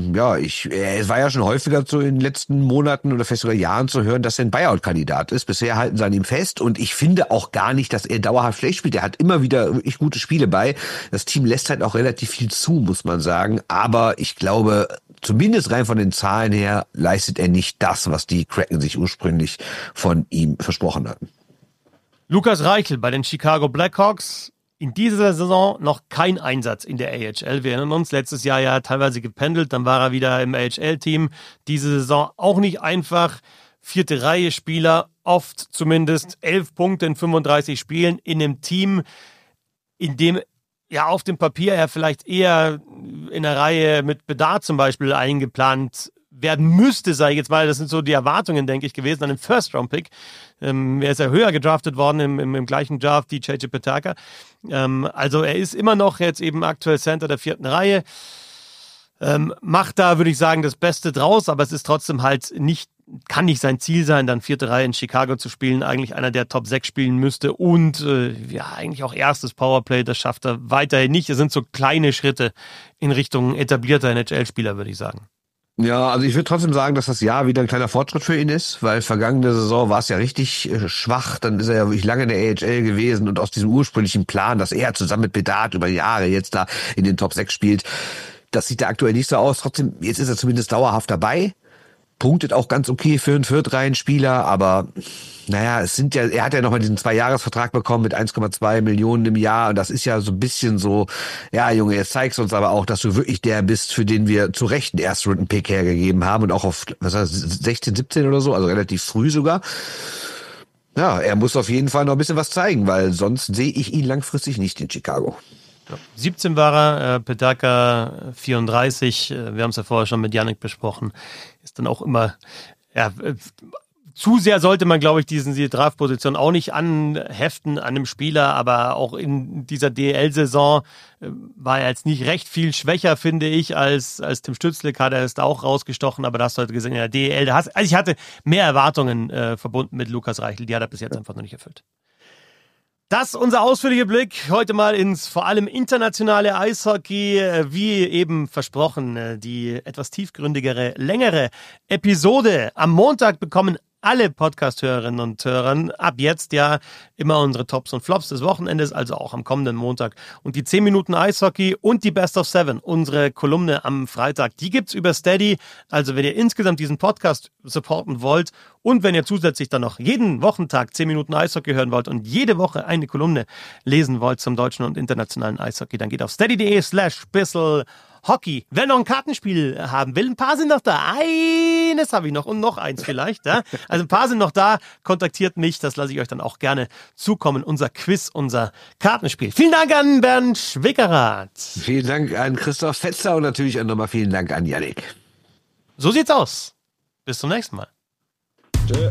es war ja schon häufiger so in den letzten Monaten oder vielleicht sogar Jahren zu hören, dass er ein Buyout-Kandidat ist. Bisher halten sie an ihm fest. Und ich finde auch gar nicht, dass er dauerhaft schlecht spielt. Er hat immer wieder wirklich gute Spiele bei. Das Team lässt halt auch relativ viel zu, muss man sagen. Aber ich glaube, zumindest rein von den Zahlen her leistet er nicht das, was die Kraken sich ursprünglich von ihm versprochen hatten. Lukas Reichel bei den Chicago Blackhawks. In dieser Saison noch kein Einsatz in der AHL. Wir erinnern uns, letztes Jahr ja teilweise gependelt, dann war er wieder im AHL-Team. Diese Saison auch nicht einfach. 4. Reihe Spieler, oft zumindest 11 Punkte in 35 Spielen in einem Team, in dem ja auf dem Papier ja vielleicht eher in der Reihe mit Bedard zum Beispiel eingeplant werden müsste, sage ich jetzt mal. Das sind so die Erwartungen, denke ich, gewesen an den First-Round-Pick. Er ist ja höher gedraftet worden im gleichen Draft wie JJ Petaka. Also er ist immer noch jetzt eben aktuell Center der 4. Reihe. Macht da, würde ich sagen, das Beste draus, aber es ist trotzdem halt kann nicht sein Ziel sein, dann 4. Reihe in Chicago zu spielen. Eigentlich einer, der Top 6 spielen müsste und eigentlich auch erstes Powerplay, das schafft er weiterhin nicht. Es sind so kleine Schritte in Richtung etablierter NHL-Spieler, würde ich sagen. Ja, also ich würde trotzdem sagen, dass das Jahr wieder ein kleiner Fortschritt für ihn ist, weil vergangene Saison war es ja richtig schwach, dann ist er ja wirklich lange in der AHL gewesen und aus diesem ursprünglichen Plan, dass er zusammen mit Bedard über Jahre jetzt da in den Top 6 spielt, das sieht da aktuell nicht so aus. Trotzdem, jetzt ist er zumindest dauerhaft dabei, punktet auch ganz okay für einen Viertreihenspieler, aber naja, er hat ja nochmal diesen 2-Jahres-Vertrag bekommen mit 1,2 Millionen im Jahr und das ist ja so ein bisschen so, ja Junge, jetzt zeigst du uns aber auch, dass du wirklich der bist, für den wir zu Recht einen Erstrunden-Pick hergegeben haben und auch auf 16, 17 oder so, also relativ früh sogar. Ja, er muss auf jeden Fall noch ein bisschen was zeigen, weil sonst sehe ich ihn langfristig nicht in Chicago. 17 war er, Petaka 34, wir haben es ja vorher schon mit Yannick besprochen, ist dann auch immer, zu sehr sollte man, glaube ich, diese Draftposition auch nicht anheften an einem Spieler, aber auch in dieser DEL-Saison war er jetzt nicht recht viel schwächer, finde ich, als Tim Stützle. Er ist da auch rausgestochen, aber da hast du heute gesehen, in der DEL, also ich hatte mehr Erwartungen verbunden mit Lukas Reichel, die hat er bis jetzt einfach noch nicht erfüllt. Das ist unser ausführlicher Blick heute mal ins vor allem internationale Eishockey. Wie eben versprochen, die etwas tiefgründigere, längere Episode. Am Montag bekommen alle Podcast-Hörerinnen und Hörern ab jetzt ja immer unsere Tops und Flops des Wochenendes, also auch am kommenden Montag. Und die 10 Minuten Eishockey und die Best of 7, unsere Kolumne am Freitag, die gibt's über Steady. Also wenn ihr insgesamt diesen Podcast supporten wollt und wenn ihr zusätzlich dann noch jeden Wochentag 10 Minuten Eishockey hören wollt und jede Woche eine Kolumne lesen wollt zum deutschen und internationalen Eishockey, dann geht auf steady.de/bissl Hockey. Wer noch ein Kartenspiel haben will, ein paar sind noch da. Eines habe ich noch und noch eins vielleicht. Ja? Also ein paar sind noch da. Kontaktiert mich, das lasse ich euch dann auch gerne zukommen. Unser Quiz, unser Kartenspiel. Vielen Dank an Bernd Schwickerath. Vielen Dank an Christoph Fetzer und natürlich auch nochmal vielen Dank an Yannick. So sieht's aus. Bis zum nächsten Mal. Tschö.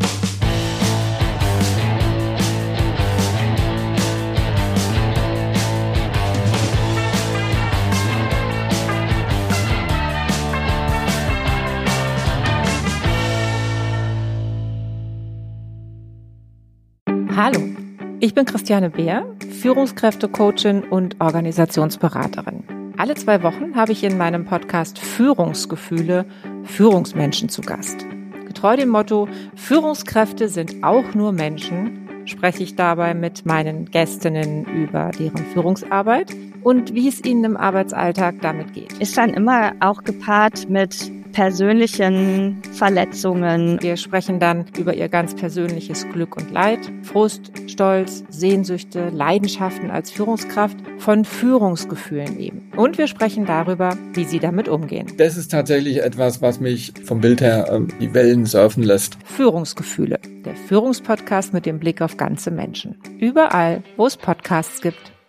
Hallo, Ich bin Christiane Beer, Führungskräftecoachin und Organisationsberaterin. Alle 2 Wochen habe ich in meinem Podcast Führungsgefühle Führungsmenschen zu Gast. Getreu dem Motto, Führungskräfte sind auch nur Menschen, spreche ich dabei mit meinen Gästinnen über deren Führungsarbeit und wie es ihnen im Arbeitsalltag damit geht. Ist dann immer auch gepaart mit persönlichen Verletzungen. Wir sprechen dann über ihr ganz persönliches Glück und Leid, Frust, Stolz, Sehnsüchte, Leidenschaften als Führungskraft, von Führungsgefühlen eben. Und wir sprechen darüber, wie sie damit umgehen. Das ist tatsächlich etwas, was mich vom Bild her die Wellen surfen lässt. Führungsgefühle, der Führungspodcast mit dem Blick auf ganze Menschen. Überall, wo es Podcasts gibt.